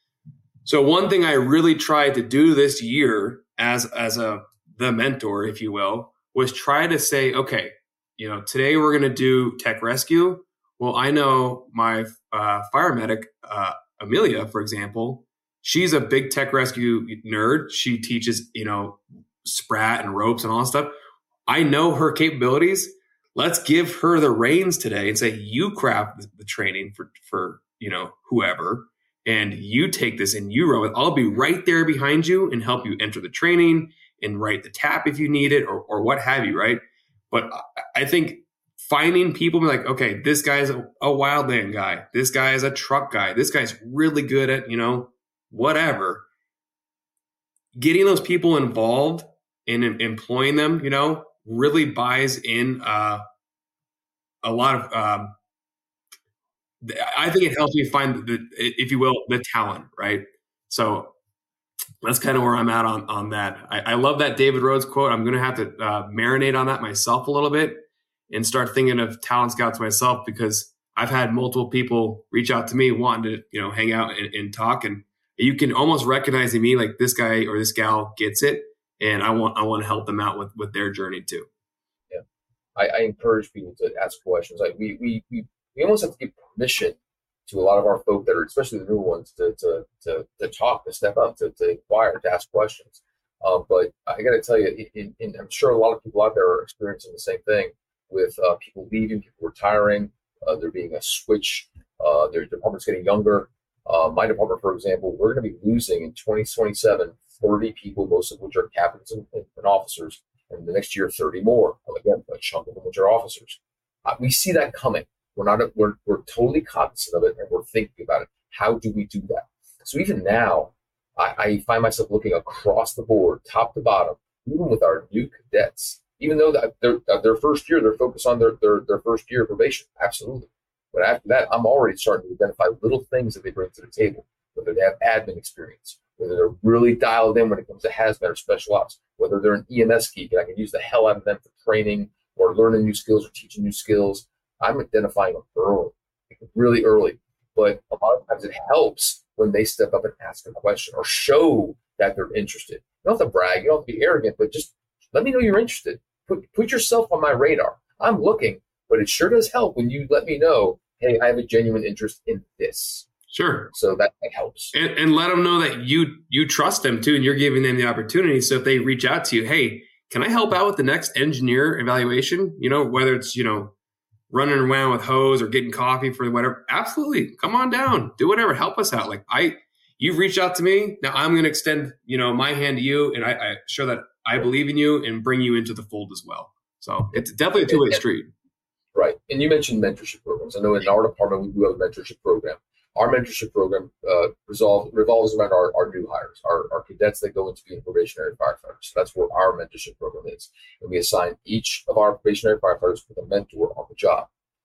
So one thing I really tried to do this year as as a the mentor, if you will, was try to say, okay, you know, today we're going to do tech rescue. Well, I know my uh, fire medic, uh, Amelia, for example, she's a big tech rescue nerd. She teaches, you know, sprat and ropes and all that stuff. I know her capabilities. Let's give her the reins today and say, you craft the training for, for, you know, whoever, and you take this and you row it. I'll be right there behind you and help you enter the training and write the tap if you need it or, or what have you, right? But I think finding people like, okay, this guy's a, a wildland guy. This guy is a truck guy. This guy's really good at, you know, whatever. Getting those people involved and em- employing them, you know, really buys in uh, a lot of, um, I think it helps me find, the, if you will, the talent, right? So that's kind of where I'm at on, on that. I, I love that David Rhodes quote. I'm going to have to uh, marinate on that myself a little bit and start thinking of talent scouts myself, because I've had multiple people reach out to me wanting to, you know, hang out and, and talk. And you can almost recognize in me, like this guy or this gal gets it. And I want, I want to help them out with, with their journey too. Yeah. I, I encourage people to ask questions. Like we, we, we, we almost have to give permission to a lot of our folk that are, especially the new ones, to to to, to talk, to step up, to, to inquire, to ask questions. Um, but I got to tell you, in, in, I'm sure a lot of people out there are experiencing the same thing with uh, people leaving, people retiring, uh, there being a switch, uh, their department's getting younger. Uh, my department, for example, we're going to be losing in twenty twenty-seven thirty people, most of which are captains and, and officers, and the next year thirty more. Again, a chunk of them which are officers. Uh, we see that coming. We're not. We're we're totally cognizant of it, and we're thinking about it. How do we do that? So even now, I, I find myself looking across the board, top to bottom, even with our new cadets. Even though that they're their first year, they're focused on their, their their first year of probation. Absolutely. But after that, I'm already starting to identify little things that they bring to the table. Whether they have admin experience, whether they're really dialed in when it comes to hazmat or special ops, whether they're an E M S geek and I can use the hell out of them for training or learning new skills or teaching new skills. I'm identifying them early, really early. But a lot of times it helps when they step up and ask a question or show that they're interested. You don't have to brag. You don't have to be arrogant, but just let me know you're interested. Put, put yourself on my radar. I'm looking, but it sure does help when you let me know, hey, I have a genuine interest in this. Sure. So that, that helps. And, and let them know that you you trust them too, and you're giving them the opportunity. So if they reach out to you, hey, can I help out with the next engineer evaluation? You know, whether it's, you know, running around with hose or getting coffee for whatever. Absolutely. Come on down. Do whatever. Help us out. Like I, you've reached out to me. Now I'm going to extend, you know, my hand to you, and I, I show that I believe in you and bring you into the fold as well. So it's definitely a two-way street. Right. And you mentioned mentorship programs. I know in our department, we do have a mentorship program. Our mentorship program uh, resolve, revolves around our, our new hires, our, our cadets that go into being probationary firefighters. So that's where our mentorship program is. And we assign each of our probationary firefighters with a mentor on the job.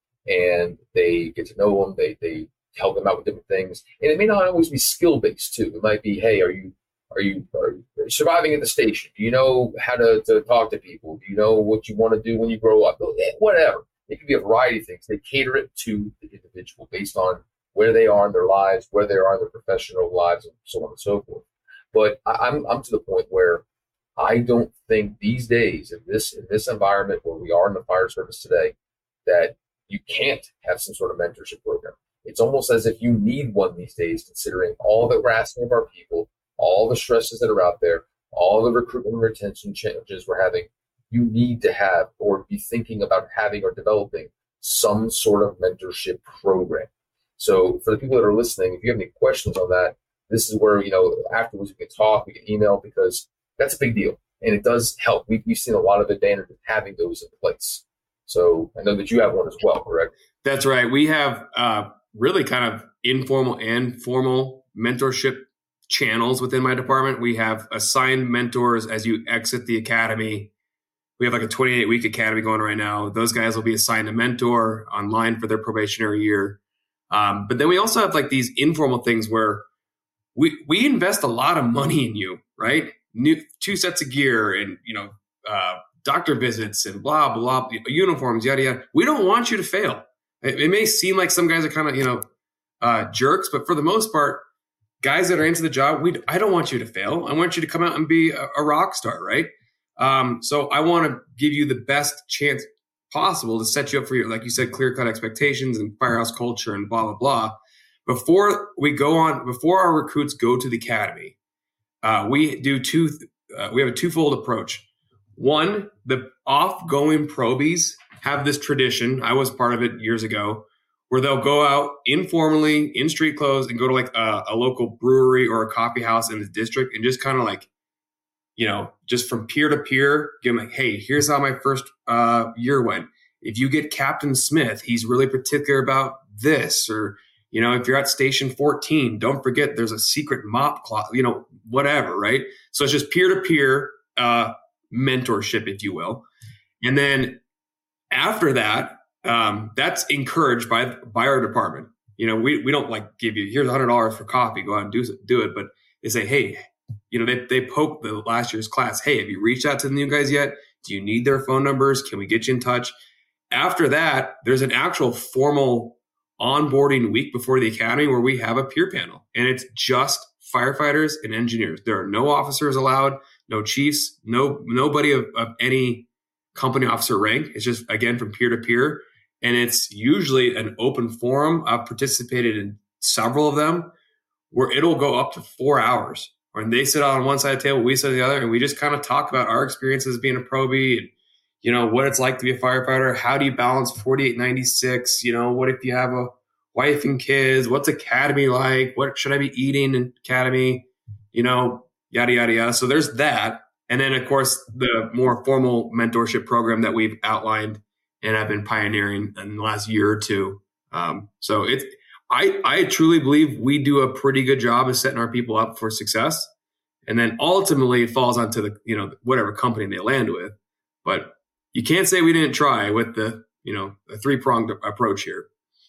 And they get to know them. They they help them out with different things. And it may not always be skill-based, too. It might be, hey, are you Are you, are you surviving at the station? Do you know how to, to talk to people? Do you know what you want to do when you grow up? Whatever. It could be a variety of things. They cater it to the individual based on where they are in their lives, where they are in their professional lives, and so on and so forth. But I'm I'm to the point where I don't think these days in this in this environment where we are in the fire service today that you can't have some sort of mentorship program. It's almost as if you need one these days, considering all that we're asking of our people, all the stresses that are out there, all the recruitment and retention challenges we're having. You need to have or be thinking about having or developing some sort of mentorship program. So for the people that are listening, if you have any questions on that, this is where, you know, afterwards we can talk, we can email, because that's a big deal. And it does help. We, we've seen a lot of advantage of having those in place. So I know that you have one as well, correct? That's right. We have uh, really kind of informal and formal mentorship channels within my department. We have assigned mentors as you exit the academy. We have like a twenty-eight week academy going right now. Those guys will be assigned a mentor online for their probationary year. Um, but then we also have like these informal things where we we invest a lot of money in you, right? New two sets of gear and, you know, uh, doctor visits and blah, blah, blah, uniforms, yada, yada. We don't want you to fail. It, it may seem like some guys are kind of, you know, uh, jerks, but for the most part, guys that are into the job, we I don't want you to fail. I want you to come out and be a, a rock star, right? Um, so I want to give you the best chance possible to set you up for your, like you said, clear-cut expectations and firehouse culture and blah, blah, blah. Before we go on, before our recruits go to the academy, uh, we do two, uh, we have a twofold approach. One, the off-going probies have this tradition. I was part of it years ago, where they'll go out informally in street clothes and go to like a, a local brewery or a coffee house in the district and just kind of like, you know, just from peer to peer, give them like, hey, here's how my first uh, year went. If you get Captain Smith, he's really particular about this. Or, you know, if you're at station fourteen, don't forget there's a secret mop closet, you know, whatever, right? So it's just peer to peer mentorship, if you will. And then after that, um, that's encouraged by by our department. You know, we we don't like give you, here's one hundred dollars for coffee, go out and do, do it. But they say, hey, you know, they, they poke the last year's class. Hey, have you reached out to the new guys yet? Do you need their phone numbers? Can we get you in touch? After that, there's an actual formal onboarding week before the academy where we have a peer panel, and it's just firefighters and engineers. There are no officers allowed, no chiefs, no nobody of, of any company officer rank. It's just, again, from peer to peer. And it's usually an open forum. I've participated in several of them where it'll go up to four hours. When they sit on one side of the table, we sit on the other, and we just kind of talk about our experiences being a probie and, you know, what it's like to be a firefighter. How do you balance forty-eight ninety-six? You know, what if you have a wife and kids? What's academy like? What should I be eating in academy? You know, yada, yada, yada. So there's that. And then, of course, the more formal mentorship program that we've outlined and I've been pioneering in the last year or two. Um, so it's, I, I truly believe we do a pretty good job of setting our people up for success. And then ultimately it falls onto the, you know, whatever company they land with. But you can't say we didn't try with the, you know, a three-pronged approach here.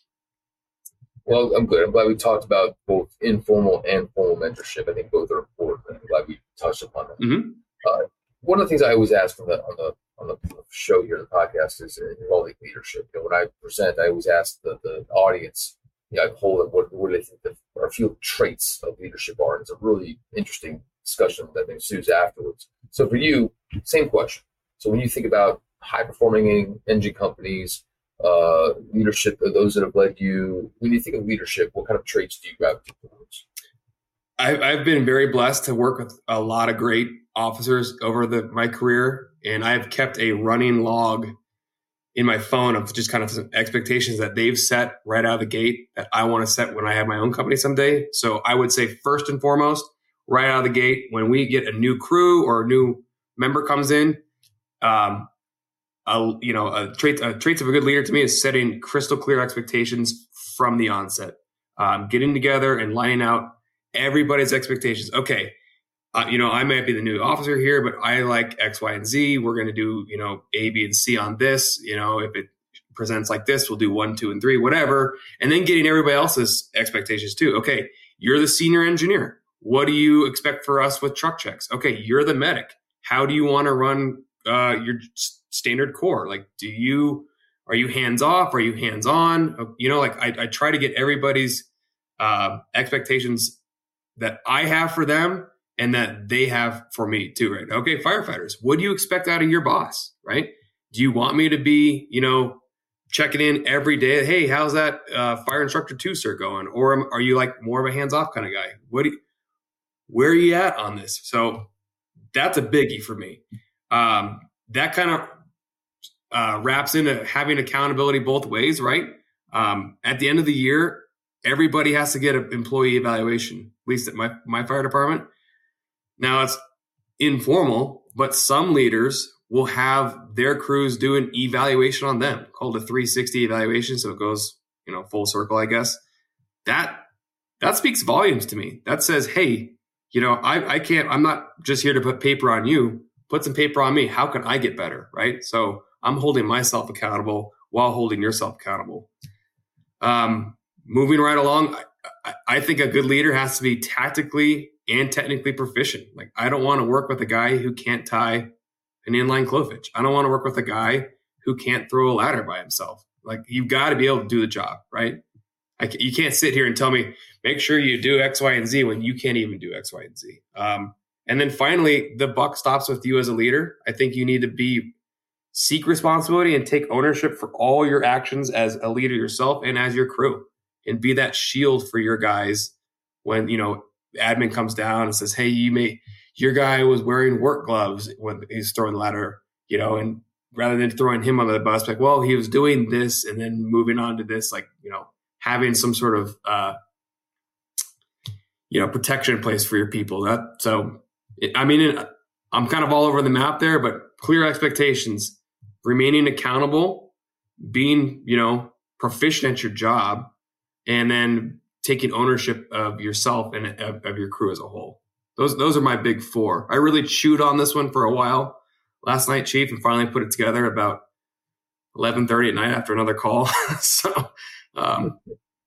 Well, I'm good. I'm glad we talked about both informal and formal mentorship. I think both are important. I'm glad we touched upon that. Mm-hmm. Uh, one of the things I always ask on the on the on the show here, the podcast, is involving leadership. You know, when I present, I always ask the, the audience, you know, I poll them, what, what do they think the, or a few traits of leadership are? And it's a really interesting discussion that ensues afterwards. So for you, same question. So when you think about high-performing engine companies, uh, leadership, those that have led you, when you think of leadership, what kind of traits do you gravitate towards? I've, I've been very blessed to work with a lot of great officers over the, my career, and I've kept a running log in my phone of just kind of some expectations that they've set right out of the gate that I want to set when I have my own company someday. So I would say first and foremost, right out of the gate, when we get a new crew or a new member comes in, um, a, you know, a trait, a traits of a good leader to me is setting crystal clear expectations from the onset, um, getting together and lining out everybody's expectations. Okay. Uh, you know, I might be the new officer here, but I like X, Y, and Z. We're going to do, you know, A, B, and C on this. You know, if it presents like this, we'll do one, two, and three, whatever. And then getting everybody else's expectations too. Okay, you're the senior engineer. what do you expect for us with truck checks? Okay, you're the medic. How do you want to run uh, your standard core? Like, do you, are you hands off? Are you hands on? You know, like I, I try to get everybody's uh, expectations that I have for them and that they have for me too, right? Okay, firefighters, what do you expect out of your boss, right? Do you want me to be, you know, checking in every day? Hey, how's that uh, fire instructor two, sir, going? Or am, are you like more of a hands-off kind of guy? What do you, where are you at on this? So that's a biggie for me. Um, that kind of uh, wraps into having accountability both ways, right? Um, at the end of the year, everybody has to get an employee evaluation, at least at my, my fire department. Now it's informal, but some leaders will have their crews do an evaluation on them, called a three sixty evaluation. So it goes, you know, full circle, I guess. That that speaks volumes to me. That says, hey, you know, I, I can't, I'm not just here to put paper on you. Put some paper on me. How can I get better, right? So I'm holding myself accountable while holding yourself accountable. Um, moving right along, I, I think a good leader has to be tactically and technically proficient. Like, I don't want to work with a guy who can't tie an inline clove hitch. I don't want to work with a guy who can't throw a ladder by himself. Like, you've got to be able to do the job, right? I, you can't sit here and tell me, make sure you do X, Y, and Z when you can't even do X, Y, and Z. Um, and then finally, the buck stops with you as a leader. I think you need to be seek responsibility and take ownership for all your actions as a leader yourself and as your crew, and be that shield for your guys when, you know, admin comes down and says, hey, you may, your guy was wearing work gloves when he's throwing the ladder, you know, and rather than throwing him under the bus, like, well, he was doing this and then moving on to this, like, you know, having some sort of, uh, you know, protection in place for your people. That, so, it, I mean, it, I'm kind of all over the map there, but clear expectations, remaining accountable, being, you know, proficient at your job, and then taking ownership of yourself and of, of your crew as a whole. Those those are my big four. I really chewed on this one for a while last night, Chief, and finally put it together about eleven thirty at night after another call. so um,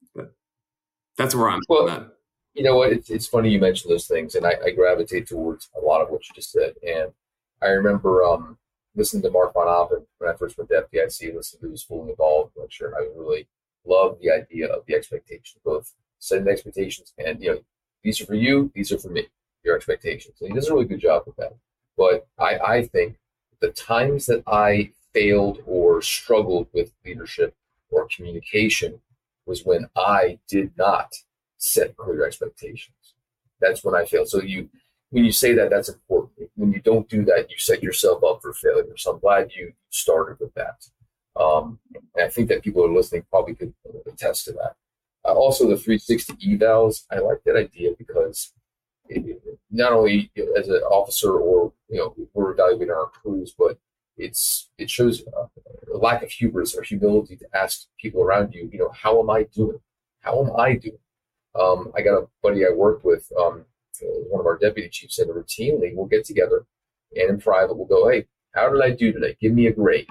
that's where I'm well, at. You know what? It's, it's funny you mentioned those things, and I, I gravitate towards a lot of what you just said. And I remember um, listening to Mark Von Oppen when I first went to F D I C, listening to his Fully Involved lecture. I really loved the idea of the expectations, both setting the expectations and, you know, these are for you, these are for me, your expectations. And he does a really good job with that. But I, I think the times that I failed or struggled with leadership or communication was when I did not set clear expectations. That's when I failed. So you, when you say that, that's important. When you don't do that, you set yourself up for failure. So I'm glad you started with that. Um, and I think that people who are listening probably could attest to that. Uh, also, the three sixty evals, I like that idea because it, it, not only as an officer or, you know, we're evaluating our crews, but it's it shows a, a lack of hubris or humility to ask people around you, you know, how am I doing? How am I doing? Um, I got a buddy I worked with, um, one of our deputy chiefs said routinely we'll get together and in private we'll go, hey, how did I do today? Give me a grade.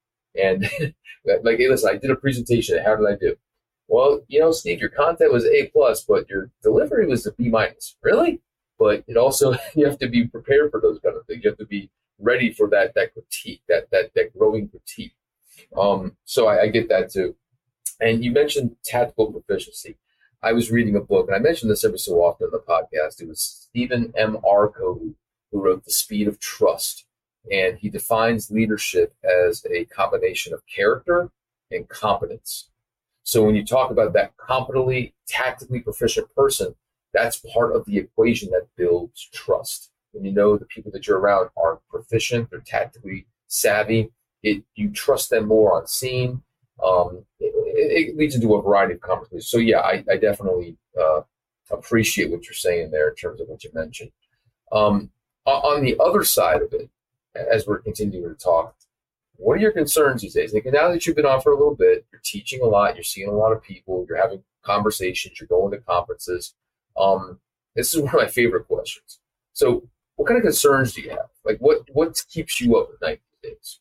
And like, hey, listen, I did a presentation. How did I do? Well, you know, Steve, your content was A plus, but your delivery was a B minus. Really? But it also, you have to be prepared for those kind of things. You have to be ready for that that critique, that that that growing critique. Um, so I, I get that too. And you mentioned tactical proficiency. I was reading a book, and I mentioned this every so often in the podcast. It was Stephen M. Arko who wrote The Speed of Trust. And he defines leadership as a combination of character and competence. So when you talk about that competently, tactically proficient person, that's part of the equation that builds trust. When you know the people that you're around are proficient, they're tactically savvy, it, you trust them more on scene. Um, it, it leads into a variety of conversations. So yeah, I, I definitely uh, appreciate what you're saying there in terms of what you mentioned. Um, on the other side of it, as we're continuing to talk, what are your concerns these days? Like, now that you've been on for a little bit, you're teaching a lot, you're seeing a lot of people, you're having conversations, you're going to conferences. Um, this is one of my favorite questions. So what kind of concerns do you have? Like, what, what keeps you up at night these days?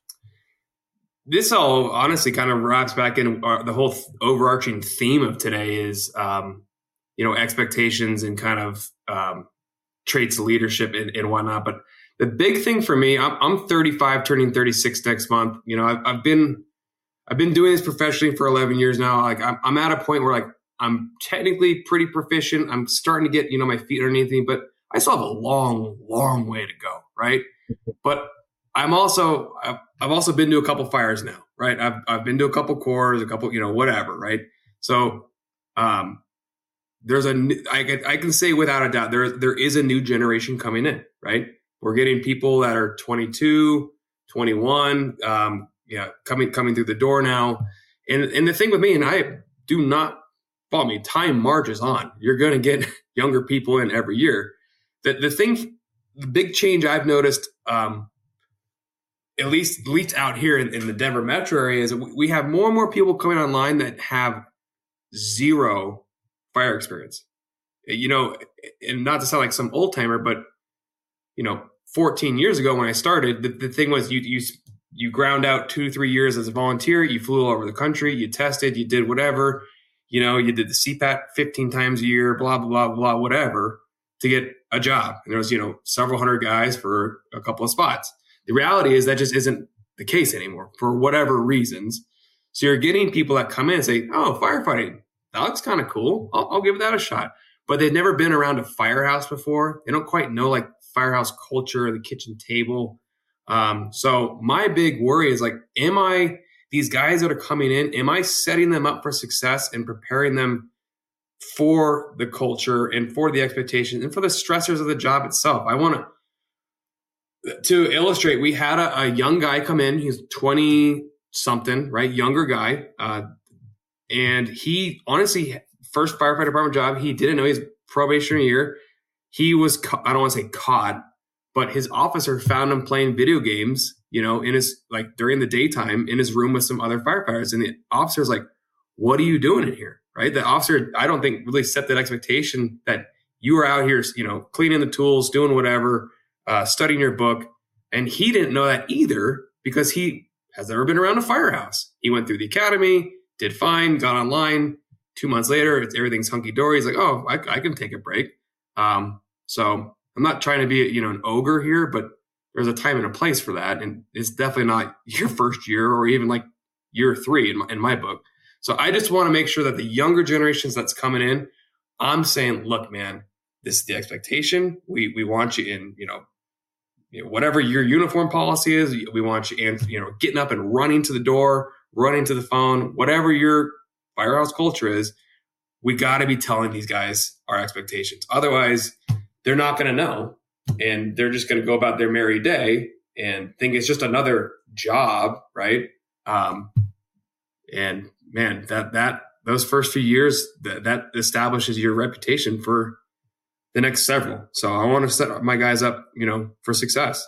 This all honestly kind of wraps back in our, the whole th- overarching theme of today is um, you know, expectations and kind of um, traits of leadership and, and whatnot. But the big thing for me, I'm, I'm thirty-five, turning thirty-six next month. You know, I've, I've been I've been doing this professionally for eleven years now. Like I'm, I'm at a point where like I'm technically pretty proficient. I'm starting to get, you know, my feet underneath me, but I still have a long, long way to go, right? But I'm also I've, I've also been to a couple fires now, right? I've I've been to a couple corps, a couple, you know, whatever, right? So um, there's a I can I can say without a doubt there there is a new generation coming in, right? We're getting people that are twenty-two, twenty-one, um, yeah, coming coming through the door now. And and the thing with me, and I do not follow me, time marches on. You're going to get younger people in every year. The the thing, the big change I've noticed, um, at least at least out here in, in the Denver metro area, is that we have more and more people coming online that have zero fire experience. You know, and not to sound like some old timer, but you know, fourteen years ago when I started, the, the thing was you you you ground out two, three years as a volunteer. You flew all over the country. You tested. You did whatever. You know, you did the C PAT fifteen times a year. Blah blah blah blah whatever to get a job. And there was, you know, several hundred guys for a couple of spots. The reality is that just isn't the case anymore for whatever reasons. So you're getting people that come in and say, "Oh, firefighting, that looks kind of cool. I'll, I'll give that a shot." But they've never been around a firehouse before. They don't quite know like firehouse culture, the kitchen table. Um, so my big worry is like, am I, these guys that are coming in, am I setting them up for success and preparing them for the culture and for the expectations and for the stressors of the job itself? I want to, to illustrate, we had a, a young guy come in. He's twenty something, right? Younger guy. Uh, and he honestly, first firefighter department job, he didn't know he's probationary year. He was, I don't want to say caught, but his officer found him playing video games, you know, in his, like during the daytime in his room with some other firefighters. And the officer's like, "What are you doing in here?" Right? The officer, I don't think really set that expectation that you are out here, you know, cleaning the tools, doing whatever, uh, studying your book. And he didn't know that either because he has never been around a firehouse. He went through the academy, did fine, got online. Two months later, it's, everything's hunky-dory. He's like, "Oh, I, I can take a break." Um, so I'm not trying to be, you know, an ogre here, but there's a time and a place for that. And it's definitely not your first year or even like year three in my, in my book. So I just want to make sure that the younger generations that's coming in, I'm saying, look, man, this is the expectation. We we want you in, you know, you know, whatever your uniform policy is, we want you in, you know, getting up and running to the door, running to the phone, whatever your firehouse culture is. We got to be telling these guys our expectations. Otherwise, they're not going to know. And they're just going to go about their merry day and think it's just another job, right? Um, and man, that that those first few years, that, that establishes your reputation for the next several. So I want to set my guys up, you know, for success.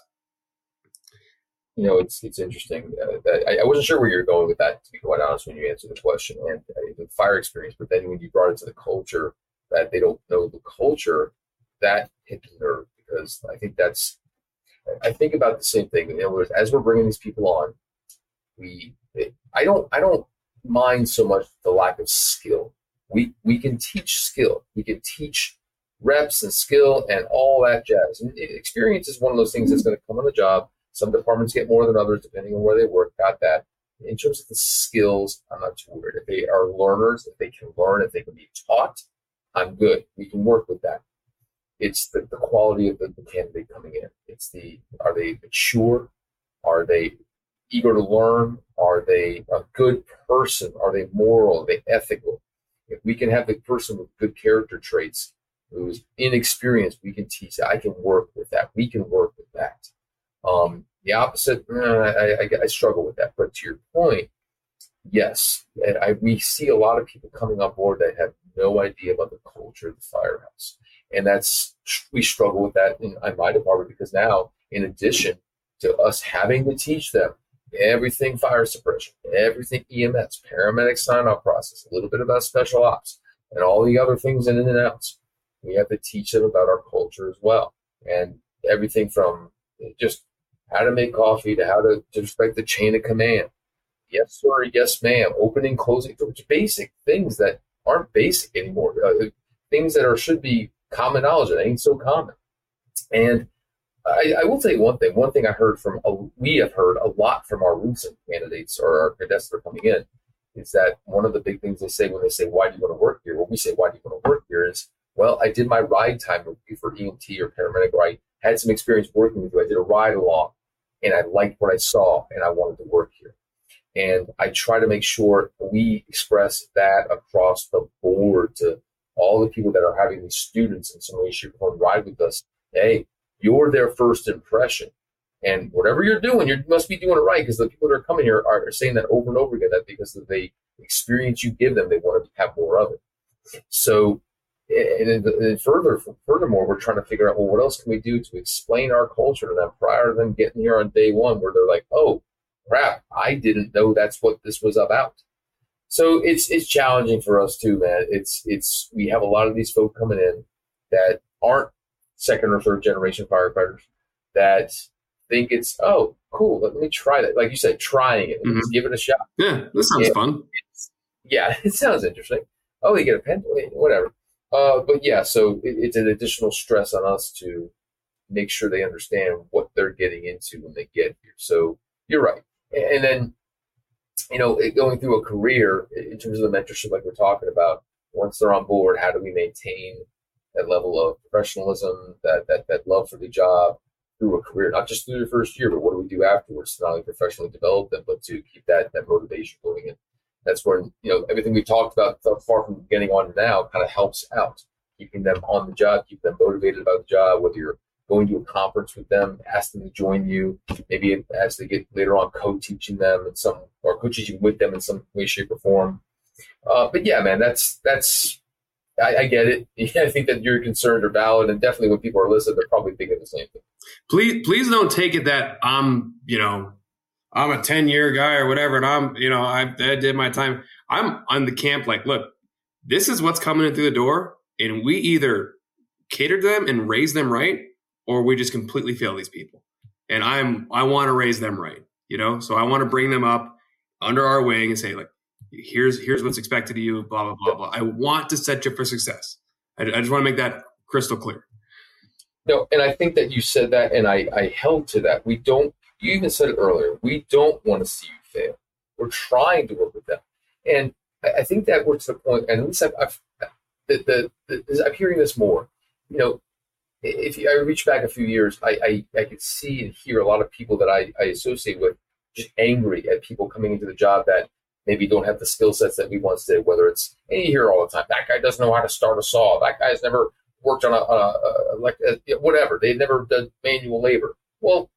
You know, it's it's interesting. Uh, I, I wasn't sure where you were going with that, to be quite honest, when you answered the question and uh, the fire experience. But then when you brought it to the culture, that they don't know the culture, that hit the nerve, because I think that's, I think about the same thing. In other words, as we're bringing these people on, we, I don't, I don't mind so much the lack of skill. We we can teach skill. We can teach reps and skill and all that jazz. And experience is one of those things that's going to come on the job. Some departments get more than others, depending on where they work. Got that. In terms of the skills, I'm not too worried. If they are learners, if they can learn, if they can be taught, I'm good. We can work with that. It's the, the quality of the, the candidate coming in. It's the, are they mature? Are they eager to learn? Are they a good person? Are they moral? Are they ethical? If we can have the person with good character traits who's inexperienced, we can teach that. I can work with that. We can work with that. Um, the opposite, eh, I, I, I struggle with that. But to your point, yes, and I, we see a lot of people coming on board that have no idea about the culture of the firehouse. And that's, we struggle with that in, in my department, because now, in addition to us having to teach them everything fire suppression, everything E M S, paramedic sign-off process, a little bit about special ops, and all the other things in and outs, we have to teach them about our culture as well. And everything from just how to make coffee to how to, to respect the chain of command. Yes, sir. Yes, ma'am. Opening, closing doors. Basic things that aren't basic anymore. Uh, things that are should be common knowledge that ain't so common. And I, I will tell you one thing. One thing I heard from, a, we have heard a lot from our recent candidates or our cadets that are coming in is that one of the big things they say when they say, why do you want to work here? What we say, why do you want to work here is, well, I did my ride time review for E M T or paramedic, or I had some experience working with you. I did a ride along and I liked what I saw and I wanted to work here. And I try to make sure we express that across the board to all the people that are having these students in some way, shape, or form ride with us. Hey, you're their first impression. And whatever you're doing, you must be doing it right, because the people that are coming here are, are saying that over and over again, that because of the experience you give them, they want to have more of it. So, and, and further, furthermore, we're trying to figure out, well, what else can we do to explain our culture to them prior to them getting here on day one, where they're like, oh, crap, I didn't know that's what this was about. So it's it's challenging for us too, man. It's it's we have a lot of these folk coming in that aren't second or third generation firefighters that think it's, oh, cool, let me try that. Like you said, trying it. Mm-hmm. Let's give it a shot. Yeah, that sounds and fun. Yeah, it sounds interesting. Oh, you get a pen, whatever. Uh, but yeah, so it, it's an additional stress on us to make sure they understand what they're getting into when they get here. So you're right. And then, you know, going through a career in terms of the mentorship, like we're talking about, once they're on board, how do we maintain that level of professionalism, that that that love for the job through a career, not just through their first year, but what do we do afterwards to not only professionally develop them, but to keep that that motivation going? And that's when, you know, everything we talked about so far from the beginning on to now kind of helps out, keeping them on the job, keep them motivated about the job, whether you're going to a conference with them, ask them to join you, maybe as they get later on, co-teaching them in some, or co-teaching with them in some way, shape, or form. Uh, but yeah, man, that's, that's, I, I get it. Yeah, I think that your concerns are valid, and definitely when people are listening, they're probably thinking the same thing. Please, please don't take it that I'm, you know, I'm a ten year guy or whatever, and I'm, you know, I, I did my time. I'm on the camp. Like, look, this is what's coming in through the door, and we either cater to them and raise them right, or we just completely fail these people. And I'm, I want to raise them right, you know? So I want to bring them up under our wing and say, like, here's, here's what's expected of you, blah, blah, blah, blah. I want to set you up for success. I, I just want to make that crystal clear. No, and I think that you said that, and I, I held to that. We don't, you even said it earlier, we don't want to see you fail. We're trying to work with them. And I, I think that we're to the point, and at least I've, I've the, the, the, I'm hearing this more, you know, if you, I reach back a few years, I, I, I could see and hear a lot of people that I, I associate with just angry at people coming into the job that maybe don't have the skill sets that we once did, whether it's, and you hear all the time, that guy doesn't know how to start a saw. That guy's never worked on a, a, a like a, whatever. They've never done manual labor. Well,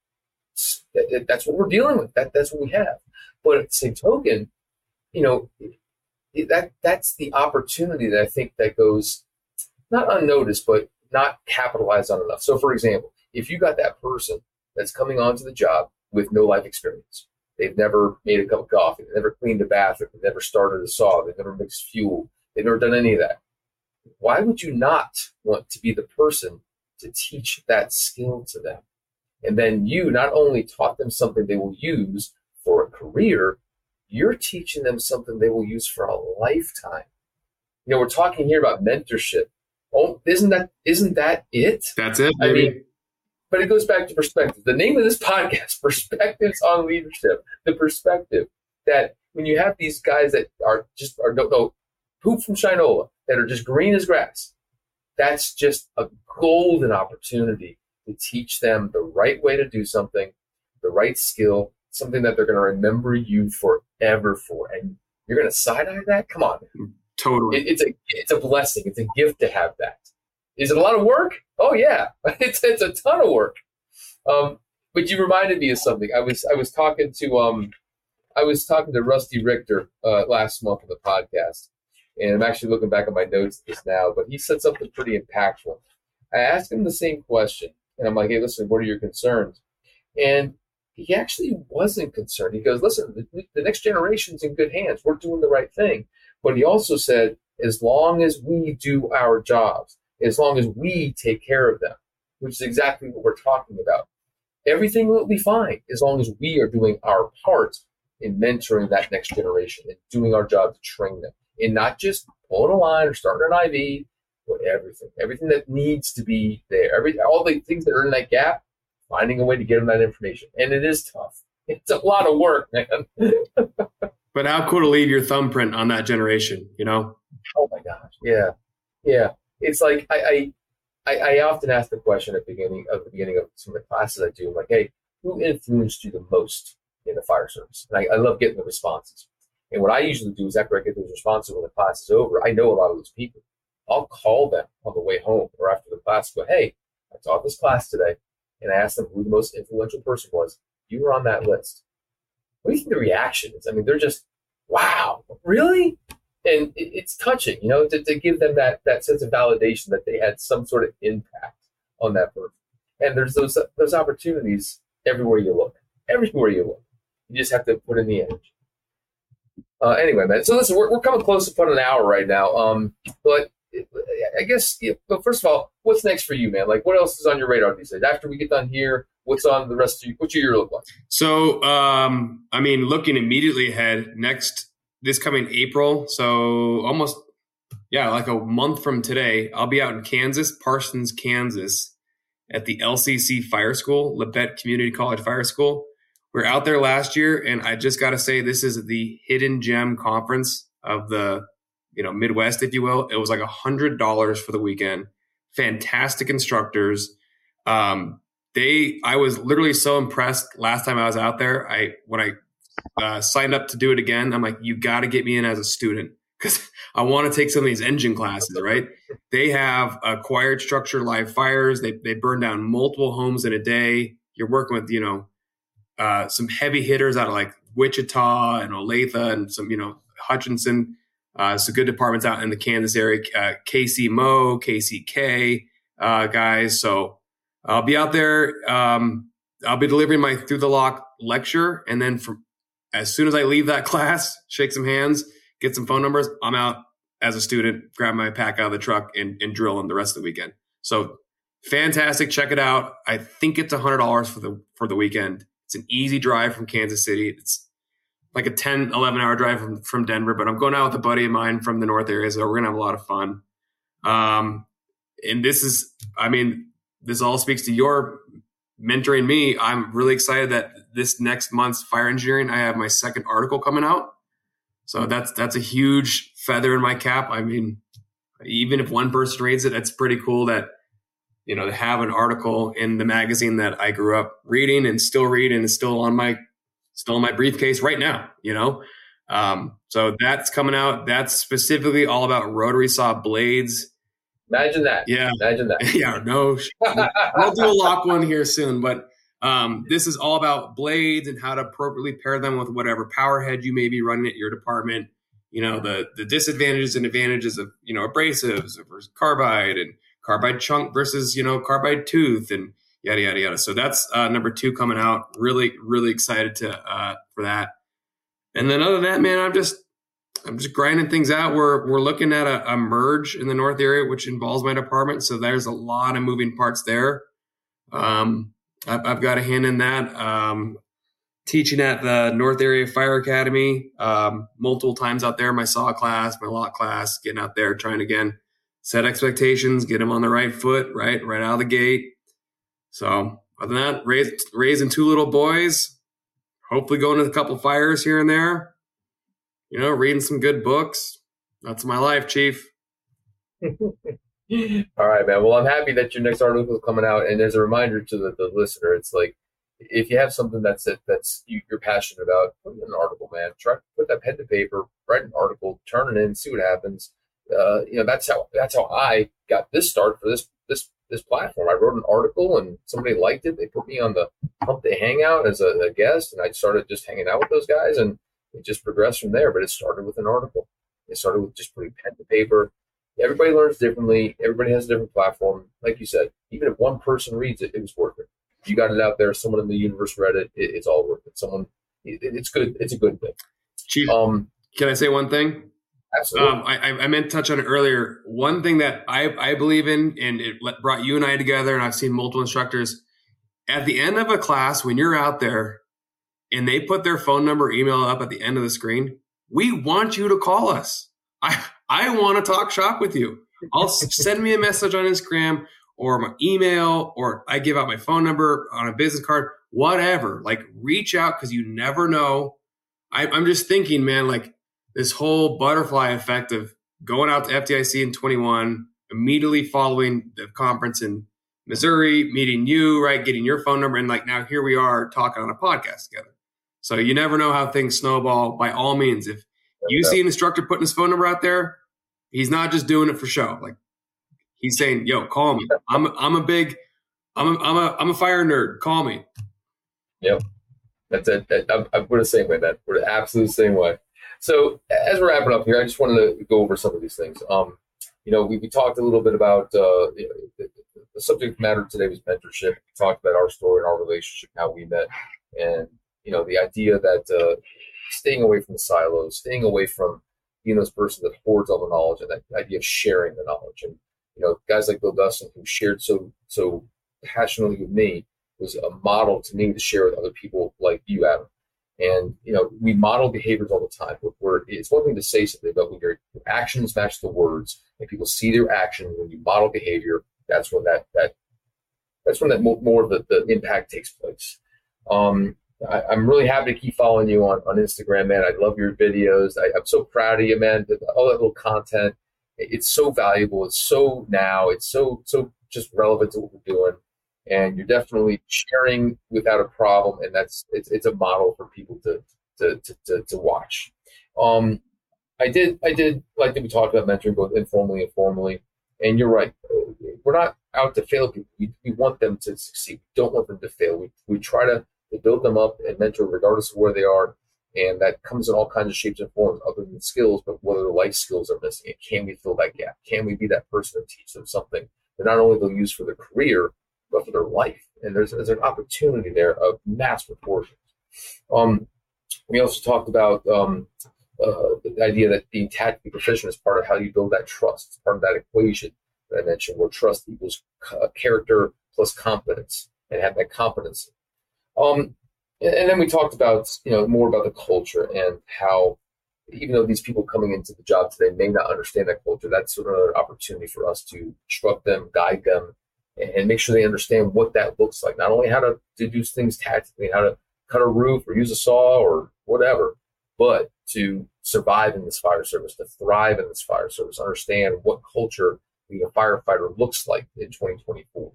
that's what we're dealing with. That That's what we have. But at the same token, you know, that that's the opportunity that I think that goes not unnoticed, but not capitalized on enough. So, for example, if you got that person that's coming onto the job with no life experience, they've never made a cup of coffee, they've never cleaned a bathroom, they've never started a saw, they've never mixed fuel, they've never done any of that. Why would you not want to be the person to teach that skill to them? And then you not only taught them something they will use for a career, you're teaching them something they will use for a lifetime. You know, we're talking here about mentorship. Oh, isn't that isn't that it? That's it, baby. I mean, but it goes back to perspective. The name of this podcast, Perspectives on Leadership. The perspective that when you have these guys that are just are don't know poop from Shinola, that are just green as grass, that's just a golden opportunity to teach them the right way to do something, the right skill, something that they're going to remember you forever for. And you're going to side-eye that? Come on. Totally. It, it's a it's a blessing. It's a gift to have that. Is it a lot of work? Oh yeah, it's it's a ton of work. Um, but you reminded me of something. I was I was talking to um I was talking to Rusty Richter uh, last month on the podcast, and I'm actually looking back at my notes of this now. But he said something pretty impactful. I asked him the same question, and I'm like, "Hey, listen, what are your concerns?" And he actually wasn't concerned. He goes, "Listen, the, the next generation's in good hands. We're doing the right thing." But he also said, as long as we do our jobs, as long as we take care of them, which is exactly what we're talking about, everything will be fine as long as we are doing our part in mentoring that next generation and doing our job to train them, and not just pulling a line or starting an I V, Put everything, everything that needs to be there, every all the things that are in that gap, finding a way to get them that information. And it is tough. It's a lot of work, man. But how cool to leave your thumbprint on that generation, you know? Oh my gosh. Yeah. Yeah. It's like I, I, I often ask the question at the beginning of the beginning of some of the classes I do. I'm like, hey, who influenced you the most in the fire service? And I, I love getting the responses. And what I usually do is after I get those responses when the class is over, I know a lot of those people. I'll call them on the way home or after the class, go, hey, I taught this class today, and I asked them who the most influential person was. You were on that list. What do you think the reaction is? I mean, they're just, wow, really? And it, it's touching, you know, to, to give them that that sense of validation that they had some sort of impact on that person. And there's those those opportunities everywhere you look. Everywhere you look. You just have to put in the energy. Uh, anyway, man, so listen, we're, we're coming close to about an hour right now. Um, but I guess, yeah, but first of all, what's next for you, man? Like, what else is on your radar these days? After we get done here, what's on the rest of you? What's your year look like? So, um, I mean, looking immediately ahead, next, this coming April, so almost, yeah, like a month from today, I'll be out in Kansas, Parsons, Kansas, at the L C C Fire School, Labette Community College Fire School. We were out there last year, and I just got to say, this is the hidden gem conference of the, you know, Midwest, if you will. It was like a hundred dollars for the weekend. Fantastic instructors. Um, they, I was literally so impressed last time I was out there. I, when I uh, signed up to do it again, I'm like, you got to get me in as a student because I want to take some of these engine classes, right? They have acquired structure live fires. They, they burn down multiple homes in a day. You're working with, you know, uh, some heavy hitters out of like Wichita and Olathe and some, you know, Hutchinson. Uh, some good departments out in the Kansas area, uh, K C M O, K C K uh, guys. So I'll be out there. Um, I'll be delivering my Through the Lock lecture. And then from as soon as I leave that class, shake some hands, get some phone numbers, I'm out as a student, grab my pack out of the truck and, and drill them the rest of the weekend. So fantastic. Check it out. I think it's one hundred dollars for the for the weekend. It's an easy drive from Kansas City. It's like a ten, eleven hour drive from, from Denver, but I'm going out with a buddy of mine from the North area. So we're going to have a lot of fun. Um, and this is, I mean, this all speaks to your mentoring me. I'm really excited that this next month's fire engineering, I have my second article coming out. So that's, that's a huge feather in my cap. I mean, even if one person reads it, it's pretty cool that, you know, to have an article in the magazine that I grew up reading and still read and is still on my Still in my briefcase right now, you know? Um, so that's coming out. That's specifically all about rotary saw blades. Imagine that. Yeah. Imagine that. Yeah, no. We'll do a lock one here soon, but um, this is all about blades and how to appropriately pair them with whatever power head you may be running at your department. You know, the the disadvantages and advantages of, you know, abrasives versus carbide and carbide chunk versus, you know, carbide tooth and yada, yada, yada. So that's uh, number two coming out. Really, really excited to uh, for that. And then other than that, man, I'm just I'm just grinding things out. We're we're looking at a, a merge in the North area, which involves my department. So there's a lot of moving parts there. Um, I've, I've got a hand in that. Um, teaching at the North Area Fire Academy um, multiple times out there. My saw class, my lock class, getting out there, trying to, again, set expectations, get them on the right foot, right, right out of the gate. So other than that, raise, raising two little boys, hopefully going to a couple fires here and there, you know, reading some good books. That's my life, Chief. All right, man. Well, I'm happy that your next article is coming out. And as a reminder to the, the listener, it's like, if you have something that's it, that's you, you're passionate about, put in an article, man. Try to put that pen to paper, write an article, turn it in, see what happens. Uh, you know, that's how that's how I got this start for this this this platform. I wrote an article and somebody liked it. They put me on the Hump Day Hangout as a, a guest, and I started just hanging out with those guys, and it just progressed from there. But it started with an article. It started with just putting pen to paper. Everybody learns differently. Everybody has a different platform. Like you said, even if one person reads it, it was worth it. You got it out there. Someone in the universe read it. it it's all worth it. Someone, it, it's good. It's a good thing. Chief, um, can I say one thing? Absolutely. Um, I, I meant to touch on it earlier. One thing that I, I believe in, and it brought you and I together, and I've seen multiple instructors, at the end of a class, when you're out there and they put their phone number, email up at the end of the screen, we want you to call us. I, I want to talk shop with you. I'll send me a message on Instagram or my email, or I give out my phone number on a business card, whatever. Like, reach out, because you never know. I, I'm just thinking, man, like this whole butterfly effect of going out to F D I C in twenty-one, immediately following the conference in Missouri, meeting you, right, getting your phone number, and like now here we are talking on a podcast together. So you never know how things snowball. By all means, if you see an instructor putting his phone number out there, he's not just doing it for show. Like, he's saying, "Yo, call me. I'm I'm a big, I'm a, I'm a I'm a fire nerd. Call me." Yep, that's it. I'm, I'm we're the same way, man. We're the absolute same way. So as we're wrapping up here, I just wanted to go over some of these things. Um, you know, we, we talked a little bit about uh, you know, the, the subject matter today was mentorship. We talked about our story and our relationship, how we met, and you know, the idea that uh, staying away from the silos, staying away from being this person that hoards all the knowledge, and that idea of sharing the knowledge. And you know, guys like Bill Dustin, who shared so so passionately with me, was a model to me to share with other people like you, Adam. And you know, we model behaviors all the time. We're, it's one thing to say something, but when your actions match the words, and people see their actions, when you model behavior, that's when that that that's when that more, more of the, the impact takes place. Um, I, I'm really happy to keep following you on, on Instagram, man. I love your videos. I, I'm so proud of you, man. All that little content, it's so valuable. It's so now. It's so so just relevant to what we're doing. And you're definitely sharing without a problem, and that's it's it's a model for people to to to to, to watch. Um, I did I did like that we talked about mentoring both informally and formally. And you're right. We're not out to fail people. We, we want them to succeed. We don't want them to fail. We we try to, to build them up and mentor regardless of where they are. And that comes in all kinds of shapes and forms other than skills, but what other life skills are missing? And can we fill that gap? Can we be that person to teach them something that not only they'll use for their career, but for their life? And there's, there's an opportunity there of mass proportions. Um, we also talked about um, uh, the idea that being tactically proficient is part of how you build that trust. It's part of that equation that I mentioned, where trust equals uh, character plus competence, and have that competency. Um, and, and then we talked about, you know, more about the culture and how, even though these people coming into the job today may not understand that culture, that's sort of another opportunity for us to instruct them, guide them, and make sure they understand what that looks like. Not only how to, to do things tactically, how to cut a roof or use a saw or whatever, but to survive in this fire service, to thrive in this fire service, understand what culture being a firefighter looks like in twenty twenty-four.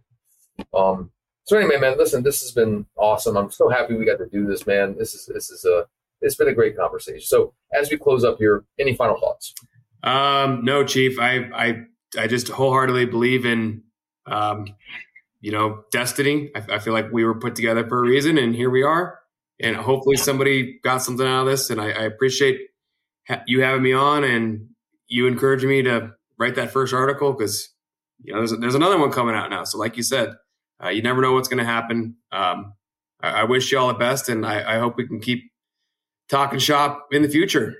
Um, so anyway, man, listen, this has been awesome. I'm so happy we got to do this, man. This is this is a it's been a great conversation. So as we close up here, any final thoughts? Um, no, Chief. I I I just wholeheartedly believe in um, you know, destiny. I, I feel like we were put together for a reason, and here we are. And hopefully somebody got something out of this. And I, I appreciate ha- you having me on and you encouraging me to write that first article, because you know there's, there's another one coming out now. So like you said, uh, you never know what's going to happen. Um, I, I wish you all the best, and I, I hope we can keep talking shop in the future.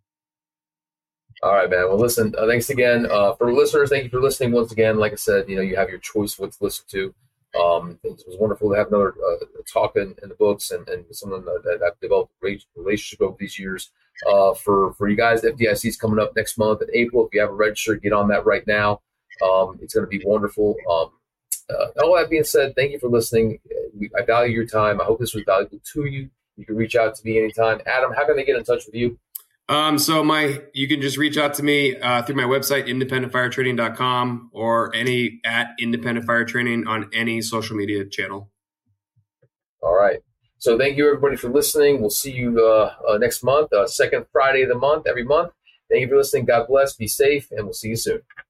All right, man. Well, listen, uh, thanks again. Uh, for listeners, thank you for listening once again. Like I said, you know, you have your choice of what to listen to. Um, it was wonderful to have another uh, talk in, in the books, and, and someone that, that I've developed a great relationship over these years. Uh, for, for you guys, F D I C is coming up next month in April. If you haven't registered, get on that right now. Um, it's going to be wonderful. Um, uh, all that being said, thank you for listening. We, I value your time. I hope this was valuable to you. You can reach out to me anytime. Adam, how can they get in touch with you? Um, so my, you can just reach out to me uh, through my website, independent fire training dot com, or any at Independent Fire Training on any social media channel. All right. So thank you, everybody, for listening. We'll see you uh, uh, next month, uh, second Friday of the month, every month. Thank you for listening. God bless. Be safe, and we'll see you soon.